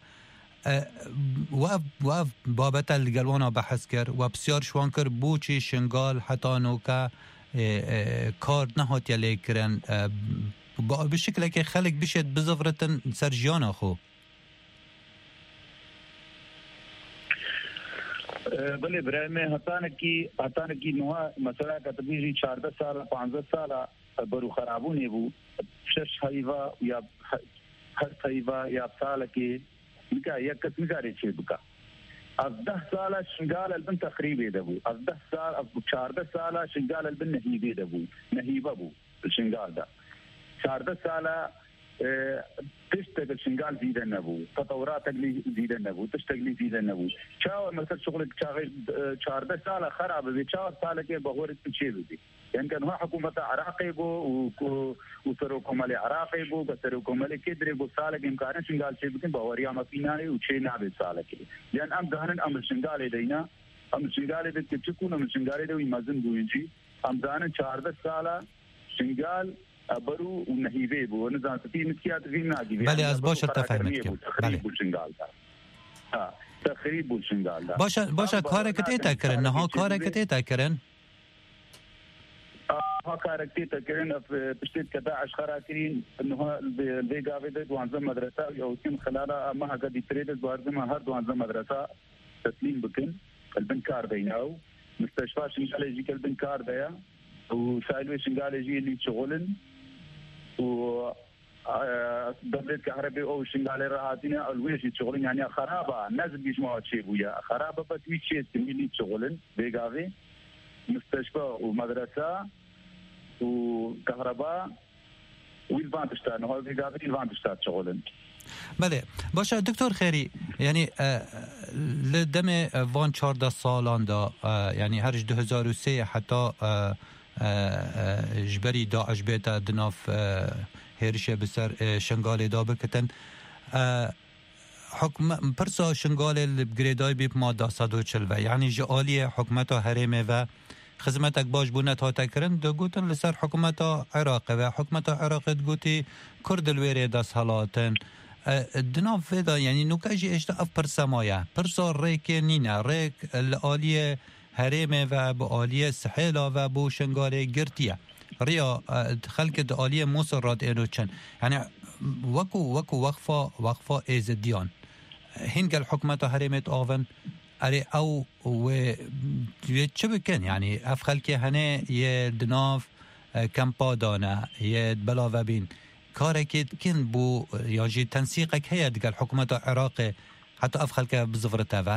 و بابت الگلوانا بحث کرد و بسیار شوان کرد بوچی شنگال حتی نوکا کار نهات یا لیکرن به شکل که خلق بشید بزفرتن سرجیان خو. بله برای من حتانه کی نوها مثلا کتبیجی 14 سال 15 سال برو خرابونی بود 6 حیوه یا هر حیوه یا سال که میگه یک کس میگه چه بکا از 10 سال شنگال البن تخریبی ده بود از 10 سال از 14 سال شنگال البن نهیبی ده بود نهیبه بود شنگال ده 14 سال تشتغل شنگال زیده نبود تطورات زیده نبود تشتغلی زیده نبود چاو مثلا شغل 14 سال خراب به 4 سال که بغور چه بودی یعنی که نوع حکومت عراقی بو و سرکمال عراقی بو و سرکمال کدری بو سال که امکان شنگال چه بودن باوریا مفینانی و چه نابه سال که یعنی ام دهنن ام شنگال دینا ام شنگال ده که چکون ام شنگال ده وی مزن بوینجی ام دهنن 14 سال شنگال برو و نهیبه بو نظام تی مسیات ویناگی بله از باشه تفهمت که بله تخریب شنگال ده باشه کارکت ایتا کرن نها کارکت ایتا کرن ها کارکتی تکرین پشتید که داعش خراکرین انها البيقاوي ده دوانزه مدرسه او كم خلال ما قد يتريد دوانزه هر دوانزه مدرسه تسليم بكن البنكار بيناو مستشفى شنغال يجي البنكار ده وسايلوي شنغال يجي اللي شغلن و دبلت كهرباء او شنغال راحتنا الويش شغلن يعني خرابه نازل يجمعوا شيء ويا خرابه بتوي شيء اللي شغلن بيقاوي مستشفى ومدرسه وكهرباء ويلفان تشتغل هو بيقابل يلفان تشتغل شغلن بله باشه دکتر خیری یعنی لدم وان 14 سالان دا یعنی هرج 2003 حتی جبری داعش بیتا دناف هرشه بسر شنگال دا بکتن حکم پرسا شنگال الگریدای بیب ماده 140 یعنی جعالی حکمت هرمه و خدمتك باش بونت ها تکرن دو گوتن لسر حکومت عراق و حکومت عراق گوتی کرد الویره دست حالاتن دناف فدا یعنی نوکجی اشتا اف پرسمایه پرسا ریک نینا ریک الالية هرمه و با آلیه سحیلا و بو شنگاره گرتیه ریا خلق آلیه موسرات اینو چن یعنی وکو وقفا ایزدیان هنگ الحکومت هرمت آون اره او و چه بکن یعنی اف خلقی هنه یه دناف کمپا دانه یه بلاوه بین کاره که کن بو یا جی تنسیقک هیا دیگه الحکومت عراق حتی اف خلقی بزفرته و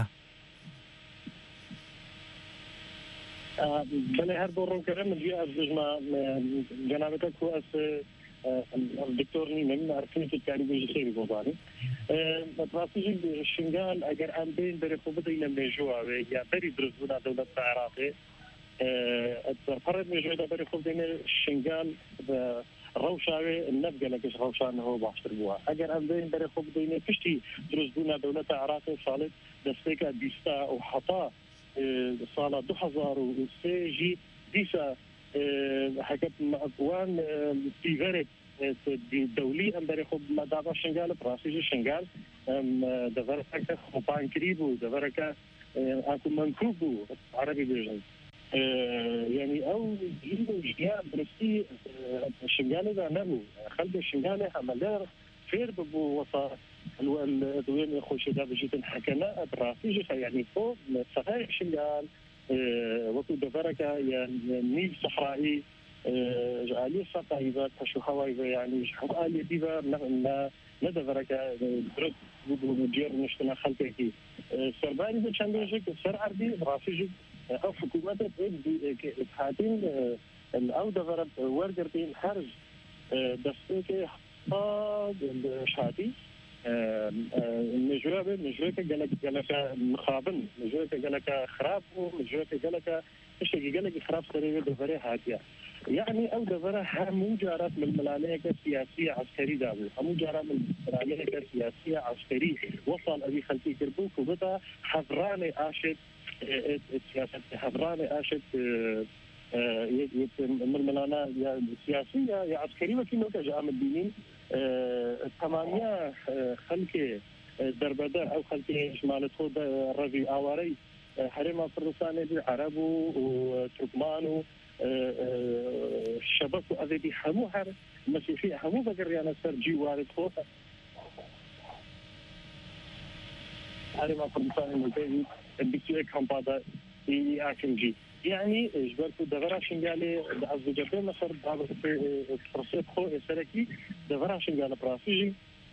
بله هر دورم کرم من جی از جمع جنابتك هو از الدكتور نيمن عارفين في التعريف الجزائري بوضاني تراثيج الشنغال اگر ام بين بري خوبه الى مجوع يا بري درزونا دولة العراقي فرد مجوع بري خوبه الشنغال روشاوي النبقى لكش روشان هو باشتر بوها اگر ام بين بري خوبه الى فشتي درزونا دولة العراقي صالت دستيكا ديستا وحطا صالة 2003 جي ديسا حكت مأكوان في فرق دولي أم بري خب مدابا شنغال براسيجي شنغال دفركا خوبان كريبو دفركا أكو منكوبو عربي بيجن يعني أو جيبو جيان برسي شنغال إذا نبو خلق شنغال عملير فير ببو وصا الدوين يخوش دا بجيتن حكنا براسيجي يعني فوق صغير شنغال وكو دفركا يعني نيل صحرائي جعالي ساقايبا تشو هوايبا يعني حوالي ديبا لا دفركا درد ودير نشتنا خلقكي سرباني ده چند بيجك سر عربي راسيجي او حكومات اتحادين او دفرب ورقرتين حرج دستيكي حطاد الشهادي مجرد قالك مخابن مجرد قالك خراب مجرد قالك ايش قالك خراب سريع دفري هاتيا يعني او دفرها مو جارات من الملاليك السياسيه عسكري دابو مو جارات من الملاليك السياسيه عسكري وصل ابي خلفي كربوك وبدا حضراني اشد السياسه حضراني اشد ململانا يا سياسية يا عسكرية وكينو كجام الدينين تمامية خلق دربدر أو خلق شمال خود ربي آواري حرم فردوساني بالعرب وتركمان شبكة أذي حمو هر مسيحي حمو بقريانا سرجي وارد خوفا حرم فردوساني مبيني بيسوئي كامبادا AKG يعني جبرت دغرا شنجالي از جبه مصر بعض فرصت خو سركي دغرا شنجال براسيجي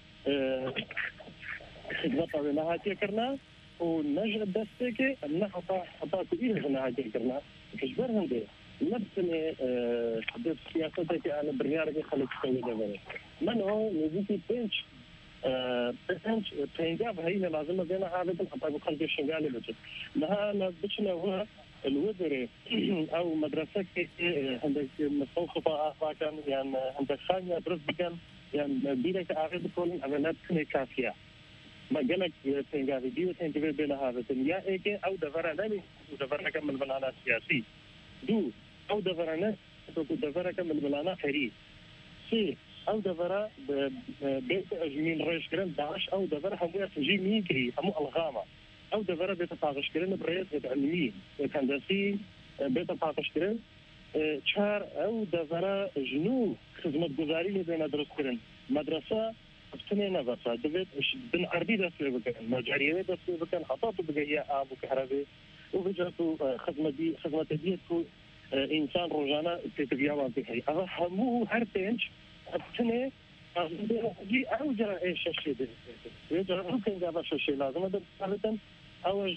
خدمت نهاية کرنا ونجد دستك نحطا كبير نهاية کرنا جبر هندي نفسني حدث سياستك أنا برنامج خلق سوي دغرا من هو نزيتي بنش بنش بنجاب هاي لازم بينا عادة حطا خلق شنجالي بجد لها نبشنا هو الوزراء أو مدرسة عندك مستوصفة أخلاقا يعني عندك خانية درس بكن يعني بيرك أعرض كلهم أمانات كافية ما قالك تنجابي ديو تنجابي بين هذا يا إيك أو دفرنا لي ودفرنا كمل بلانا سياسي دو أو دفرنا دفرنا كمل بلانا خيري سي أو دفرا بيت أجمين رئيس كرن داعش أو دفرا هم يسجي ميكري هم الغامة أو دفرا بيت فاقش كرن برئيس علمي هندسي بيت فاقش كرن شهر أو دفرا جنو خدمة جزاري لبين درس كرن مدرسة افتنين نفسها دبت بن عربي دست بكن مجارية دست بكن حطاته بقية آب وكهرباء وبجاتو خدمة ديتو إنسان روزانة تتبيعوا بهاي هذا همو هرتنش افتنين جي أو جرا إيش الشيء ده يجرا ممكن جاب شيء لازم هذا مثلا أو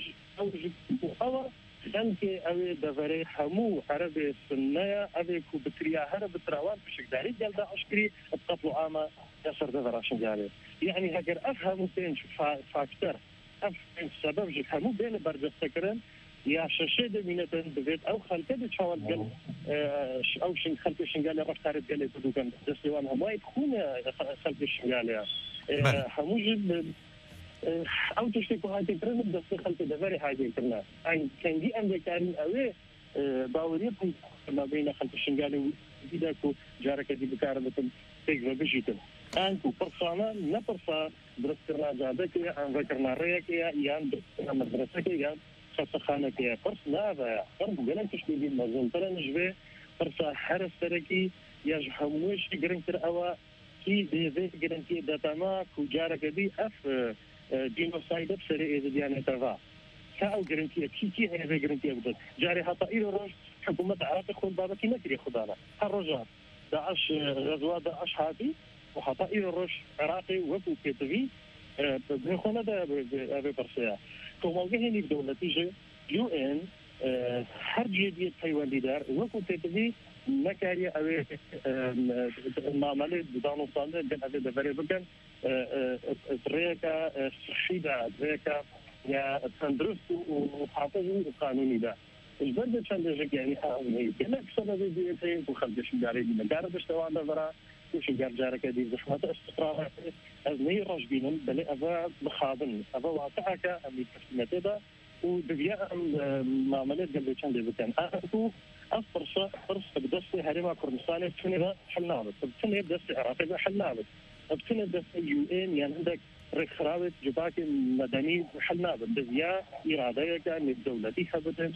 كان كي أوي دفري همو عربي السنة أبي كوبتريا هرب تراوان بشكل داري جلدا أشكري القتل عامة يصير دفر عشان جالي يعني هجر أفهم تنش فاكتر أفهم السبب جد همو بين برد السكرن يا شاشة دمينة ببيت أو خلقة بتشاول قل أو شن خلقة شنجالي رفتارت قلي تدوكن دستيوان همو يدخون خلقة شنجالي همو جد أو تشتكوا هاي تكرن بس خلت دفري هاي تكرنا عن كان دي أمريكان أوي باوريكم ما بين خلت الشنغالي وجدكوا جارك دي بكاربتن تيجوا بجيتن أنتوا برصانا نبرصا درسنا جادك عن ذكرنا ريك يان مدرسك يان خصخانك يا برصنا هذا فرق بين تشتكي المزون ترى نجبه برصا حرس تركي يجحموش جرنتر أوا كي دي جرنتي داتما كجارك دي جينوسايد بسرعة إذا ديانة ترى كأو جرنتيه كي هذا جرنتيه بدل جاري حتى إيرو روج حكومة عراق خون بابتي نكري خدانا هالرجال داعش غزوة داعش هذه وحتى إيرو روج عراقي وكو كتبي بخونه ده أبي برسيا كموجهني بدولتي جي UN هر جديد تايوان دار وكو كتبي نكاري أبي معاملة دانو صانع بين أبي دفري بكن طريقة صحية طريقة يا تندرس وحافظ قانوني ده البلد كان يجي يعني هاي كنا بسبب دي وخلش جاري من جارب اشتوان دفرا وش جارك دي زحمة استقرار أزني رجبين بل أبا مخابن أبا واقعك أمي كفتمة ده وبيا معاملات قبل كان بكن أكو فرصة بدست هرمة كردستان بتني حلنابت بتني بدست عراقي حلنابت بتني بدست UN يعني عندك رخراوة جباك مدني حلنابت بزيا إرادة كان الدولة دي خبطن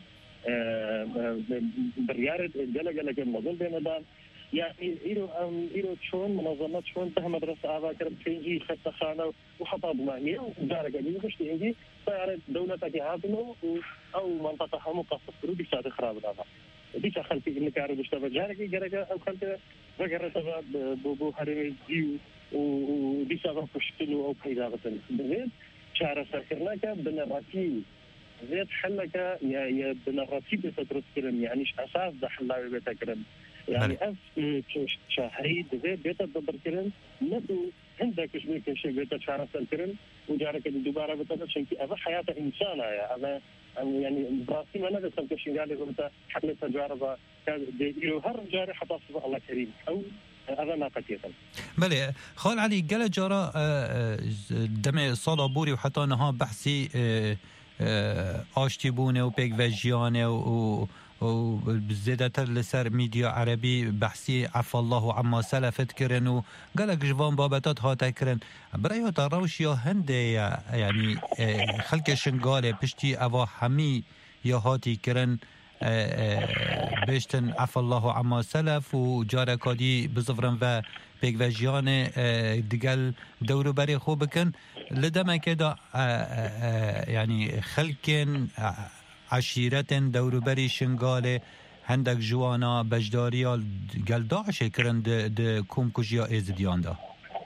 بريارة جل الموضوع بينادان يعني إيرو شون منظمات شون ده مدرسة أباكر بتنجي خط خانة وحطاب معنية وجارك اللي يخش تيجي طيارة دولة تجهابنه أو منطقة هم قصة فرودي ساد خراب هذا دي خلتي إنك عارف اشتغل جارك جارك أو خلت رجع سبب بو هرمي ديو ودي سبب كشتلو أو كذا مثلا بزيد شعر سكرنا كبنراتيب زيد حلك يا بنراتيب بتدرس كلام يعني إيش أساس ده حلاوي بتكلم يعني شهري زيد بتدبر كلام نتو عندك شيء بيت شعر سكرن وجارك اللي دوباره بتدرس شيء هذا حياة إنسان هذا يعني براسي ما نقدر نقول شيء قال قلت حل تجارب ديرو هر جاري حطاس الله كريم أو هذا ما قتيتم بله خال علي قال جرا دم صلابوري وحتى نها بحثي آشتيبونه وبيك فيجيانه وبالزيادة لسر ميديا عربي بحثي عفى الله عما سلفت كرن وقالك جوان بابتات هاتا كرن برأيه تروش يا هندي يعني خلق شنقالي بشتي أوا حمي يا هاتي كرن بيشتن عفى الله عما سلف وجارة دي بزفرن و بيكواجيان دقل دورو بري خوبكن لدما كده يعني خلقن عشيرة دورو بري شنقالي هندك جوانا بجداريال قل داعش كرن د كوم كجيا ازديان دا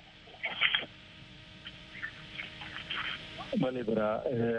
بله برا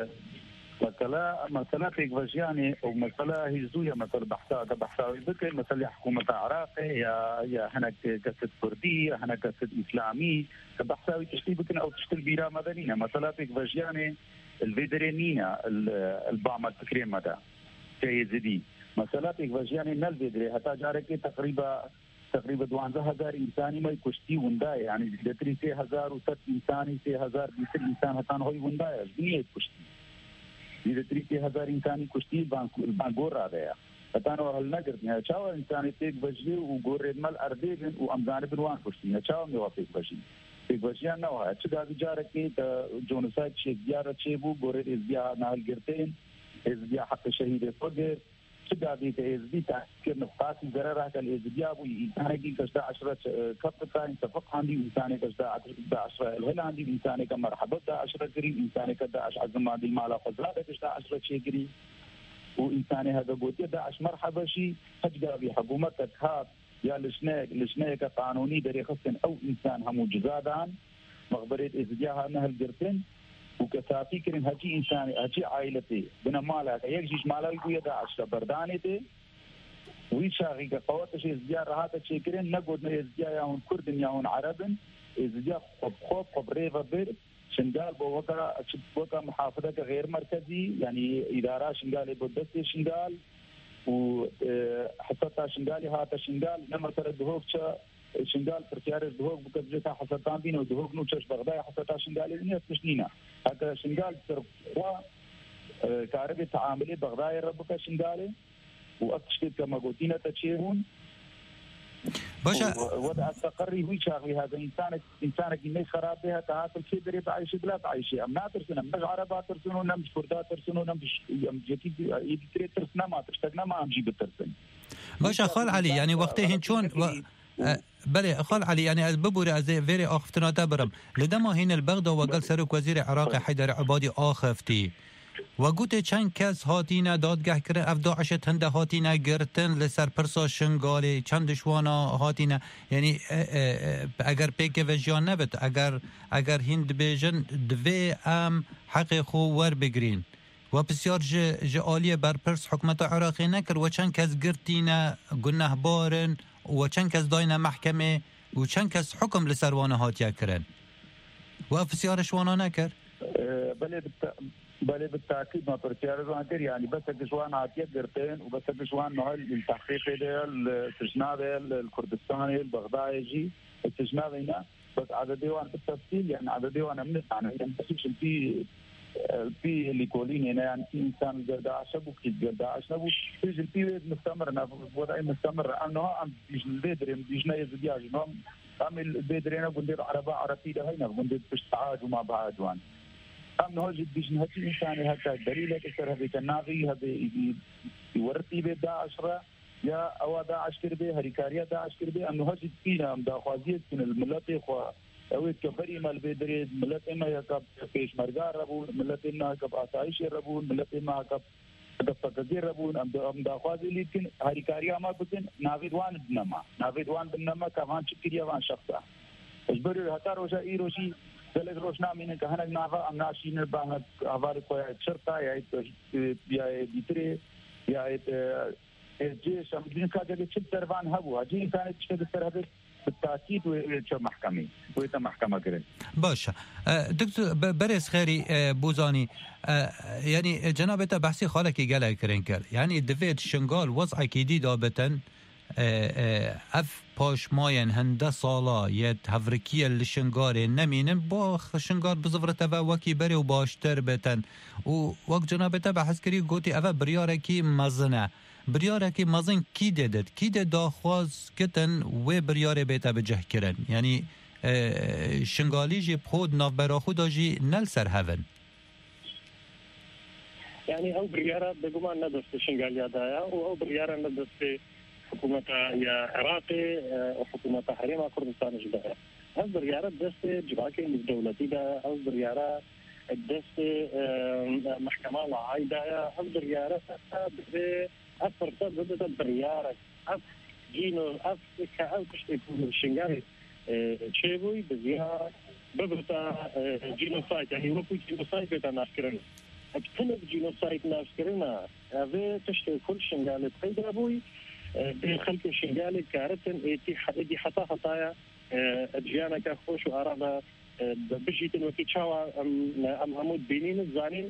مثلا بيكواجياني او مثلا هيزويا مثلا بحثاوي بكر مثلا حكومة عراقي يا هناك قصة كردية هناك قصة إسلامي بحثاوي تشتي بكن او تشتي البيرا مدنية مثلا بيكواجياني الفيدرينينا البعمة تكريم مدى كيزدي مثلا بيكواجياني نال فيدري حتى جارك تقريبا 12,000 إنساني ما يكشتي وندا يعني لتري 3,000 إنساني 3,000 إنسان هتان هوي وندا جنيه كشتي إذا تري 3,000 إنساني كشتي البانغور راضية هتان وهل نقدر يعني شاو إنساني تيك بجلي وجورد مال أرديبن وأمزان بنوان كشتي شاو ميوافق بجلي بجلي أنا وها شجع بجارك جونسايد شيء زيارة شيبو جورد إزبيا نهال جرتين إزبيا حق شهيد فجر شجع بيت إزبي تأكيد نقاط زرارة كالإزبيا وإنسان كي كشدا 10 كفتا إنتفق عندي إنسان كشدا 10 الهلا عندي إنسان كمرحبا 10 قريب إنسان كدا 10 عزم عندي المالا فزادة كشدا 10 شيء قريب وإنسان هذا قوتي 10 مرحبا شيء شجع بحكومة تكهات يا لشناك قانوني دري خصن أو إنسان هم جزادان مقبرة إزبيا نهل جرتين وكثافي كرين هجي إنساني هجي عائلتي بنا مالك يكجيش مالك يقول يدا 10 برداني تي ويشاغي كقواتش إزبيا رهاتا شكرين نقود إزبيا ياهون كردن ياهون عربن إزبيا خب ريفا بير شنقال بوكا محافظة غير مركزي يعني إدارة شنقالي بودستي شنقال وحسطة شنقالي هاتا شنقال لما ترد هوكشا شنقال برتيار الدهوك بكبجتها حسطان بينا ودهوك نوتشش بغدايا حسطة شنقالي لنيا تشنينا هكا شنقال ترقوا كاربي تعاملي بغدايا ربك شنقالي وأكشتد كما قلتينا تشيرون باشا وضع التقري هو شاغلي هذا إنسانك إني خراب بها تهاتل شيء دري بعيش بلا بعيش أم ناترسنا مش عربات ترسنو نمش كردات ترسنو نمش جكيد يدي ترسنا ما تشتقنا ما أمجي بترسن باشا خال علي يعني وقتهن شون بله خال علي يعني ببوري از فيري اخفتنا دبرم لدما هين البغدا وقال سرك وزير عراق حيدر عبادي اخفتي وقوت چند کس هاتینا دادگاه کرن اف داعش هنده هاتینا گرتن لسر پرسا شنگالی چند دشوانا هاتینا یعنی اگر پیک وجیان نبت اگر هند بیجن دوی ام حق خو ور بگرین و بسیار جعالی برپرس حکمت عراقی نکر و چند کس گرتینا گناه بارن و چند کس داینا محکمه و چند کس حکم لسروانه هاتیا کرن و بسیار شوانا نکر بله بالتأكيد ما برتيار زانكر يعني بس كشوان عاتية قرتين وبس كشوان نوع التحقيق ده السجناء ده الكردستاني البغدادي السجناء هنا بس عدد ديوان بالتفصيل يعني عدد ديوان من يعني بس في اللي يقولين هنا يعني في إنسان قرداش أبو كيد قرداش أبو في مستمر أنا وضعي مستمر أنا عم بيجن البدر بيجنا يزدياج نعم عم البدرين بندير عربي ده هنا بندير بشتعاج وما بعاجوان أم نهجد بيجن هكي إنساني هكا دليل كسر هذيك الناغي هذي يورتي بدا 10 يا أو داعش كربي هريكاريا داعش كربي أم نهجد فينا أم داخوازية من الملة خوا أويت كفري مال بدري ملة ما يكب فيش مرجار ربون ملة ما يكب آسايش ربون ملة ما يكب فكذير ربون أم داخوازي لكن هريكاريا ما بكن نافيدوان بنما كمان شكريا وان شخصا أجبري هتا روشا إيروشي دلت روشنامه نه که هنگ نافا امناشین با هواری کوی شرطا یا دیتری یا جيش امدين كاجا چه تروان هبو اجي كانت چه ترهب بالتاكيد وچه محكمه ويت محكمه كره باشه دكتور بريس خيري بوزاني يعني جنابته بحثي خالكي قال كرنكر يعني دفيت شنغال وضع جديد دابتن اف پاش ماین هنده سالا یه هفرکیه لشنگاره نمینن با شنگار بزفرته و وکی بری و باشتر بتن و وقت جنابته بحث کری گوتی اوه بریاره کی مزنه بریاره که مازن کی دید کی ده داخواز کتن و بریاره بیتا بجه کرن یعنی شنگالی جی خود ناف برا خود جی نل سر هون يعني او برياره بقومان ندست شنغاليا دايا او برياره ندست حكومه يا عراقي وحكومه حريمه كردستان جدايا او برياره دست جواكي الدولتي دا او برياره دست محكمه العاي دايا او برياره افرت بدت برياره اف جينو اف كاو تشتي شنغالي تشيبوي بزياره ببرتا جينوسايد يعني وكو جينوسايد بتا نافكرن ابتنب جينوسايد نافكرنا هذا تشتي كل شنغالي تقيد ابوي بخلق شنغالي كارتن ايدي حتى خطايا اجيانا كخوش وارابا بجيتن وكي تشاوا ام عمود بينين الزانين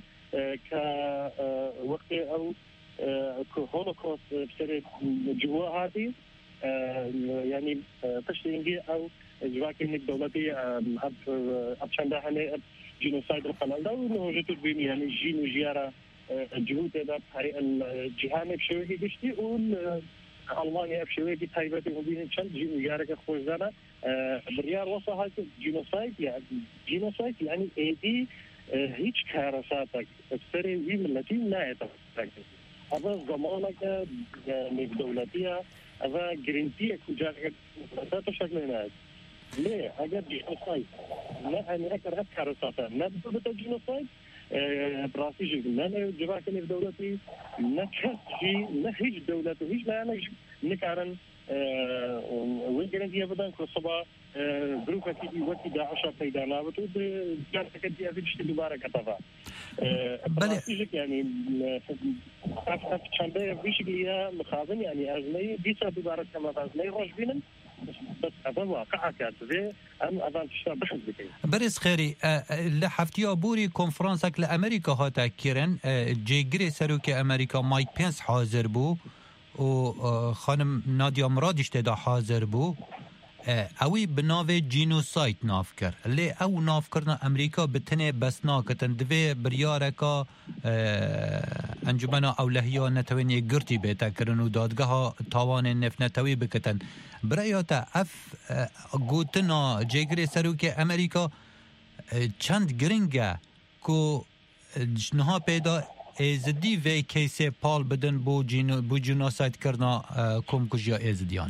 كوقت او كهولوكوست بسري جوا هذه يعني تشتي او جواكي الدولتي ابشندا هني جينوسايد القنال وجدت بين يعني جينو جيارة جهود هذا بطريقة الجهاني بشوية بشتي والألمانيا بشوية تايبتي وبين شن جينو جيارة كخوزانا بريار وصل جينوسايد يعني ايدي هيج كارثاتك السري وملتي نايتك هذا زمانك من دولتية هذا جرينتية كجاك تشكل نايت ليه اگر جينوسايد لا انا اكثر كارثات ما بده جينوسايد براسي جبنا جواكن في دولتي نكشي نهج دولته هيج لا انا نكارن وين جرينتيا بدن كصبا جروب كي وقت داعش پیدا نابتو جار كدي افيش دوباره كتابا براسي يعني اف چنده بشكليه مخازن يعني ازمي بيتا دوباره كما ازمي روش بينن بس هذا واقع كاتبه ام اذا تشتغل بحث بكي بريس خيري لحفتي بوري كونفرنسك لامريكا هاتا كيرن جيجري سروك امريكا مايك بينس حاضر بو و خانم ناديا مرادش تدا حاضر بو اوی بناوی جینوساید ناف کر لی او ناف کرنا امریکا بتنه بس ناکتن دوی بریارکا انجمنا اولهیا نتوینی گرتی بیتا کرن و دادگاه تاوان نف نتوی بکتن برایاتا اف گوتنا جگری سروک امریکا چند گرنگه که جنها پیدا ایزدی وی کیسه پال بدن بو جینوساید کرنا کم کجیا ایزدیان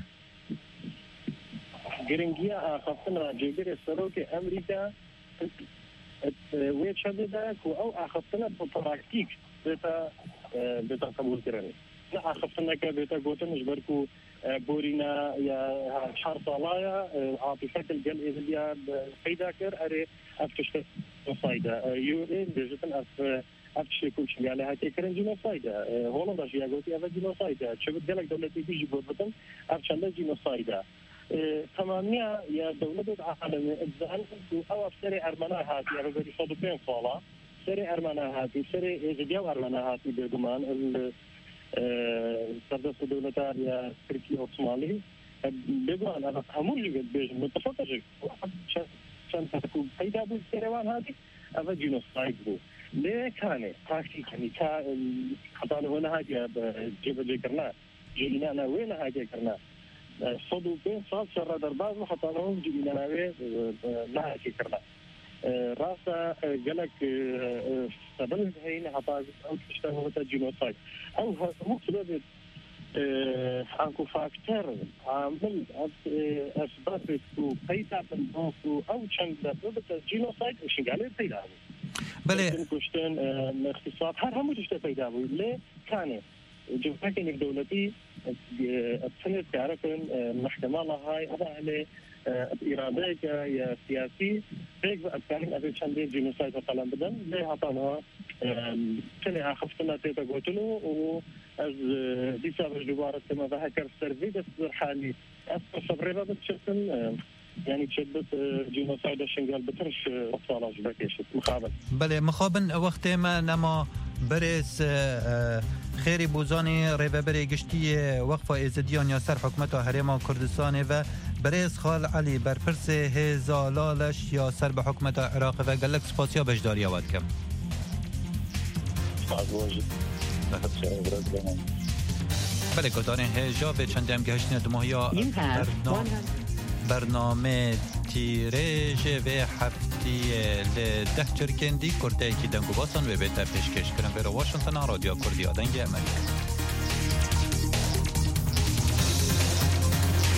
جرينجيا خاصنا جيجر سروك امريكا ويتشدد او خاصنا ببراكتيك بتا قبول كرني لا خاصنا كبتا قوتن جبركو بورينا يا شهر صلايا عاطفه الجل اللي فيداكر اري افتش صايده يو ان دجتن افتش كل شيء على هاي كرن جينوسايدا هولندا جي غوتي افا جينوسايدا شبت قالك دولتي بيجي بوتن افتش جينوسايدا تمامية يا دولة العالم الزعل أو سري أرمنا هاتي أنا بدي صدقين صلاة سري أرمنا هاتي سري إجديا أرمنا هاتي بدمان سردس دولة يا تركيا وصومالي بدمان أنا همون جد بيج متفقش عشان تكون فايدة بالسريوان هاتي أبى جينوسايد بو ليه كان تاكتيك يعني خطأنا هنا هاتي جيب كرنا جينا أنا وين هاتي كرنا صدوقين صار شر درباز وحتى لهم جينا ناوي لا شيء كرنا راسا قالك سبب هين حتى او تشتغل جينوسايد او مو سبب انكو فاكتور عامل اسباب تو قيتا بالنص او شنگ سبب جينوسايد وش قال لي بله كشتن اختصاص هر هم تشتغل پیدا وي ليه كان جوكاكين الدولتي السنة تعرفن محكمة هاي هذا على إرادة يا سياسي هيك أتكلم أبي شندي جينوسايد وكلام بدن ليه هطانها سنة خفتنا تيتا قوتلو وأز ديسا بجوارة كما ذهكر السرفي بس حالي أسفل صبريبا بتشتن يعني تشدت جينوسايد الشنغال بترش أطفال أجبكيش مخابن بله مخابن وقت ما نما برس خيري بوزاني ريبابري گشتي وقفه ازديان يا سر حكومت هرم كردستان و برس خال علي برپرس هزالالش يا سر بحكومت عراق و قالك سپاسيا بجداري واد كم بله گدارین هجا به چند هم گهشتین دماهیا برنامه تیرژ و هفتی لده چرکندی کرده که دنگو باسن و بهتر پیشکش کنم برای واشنطن رادیو کردی آدنگ امریکا.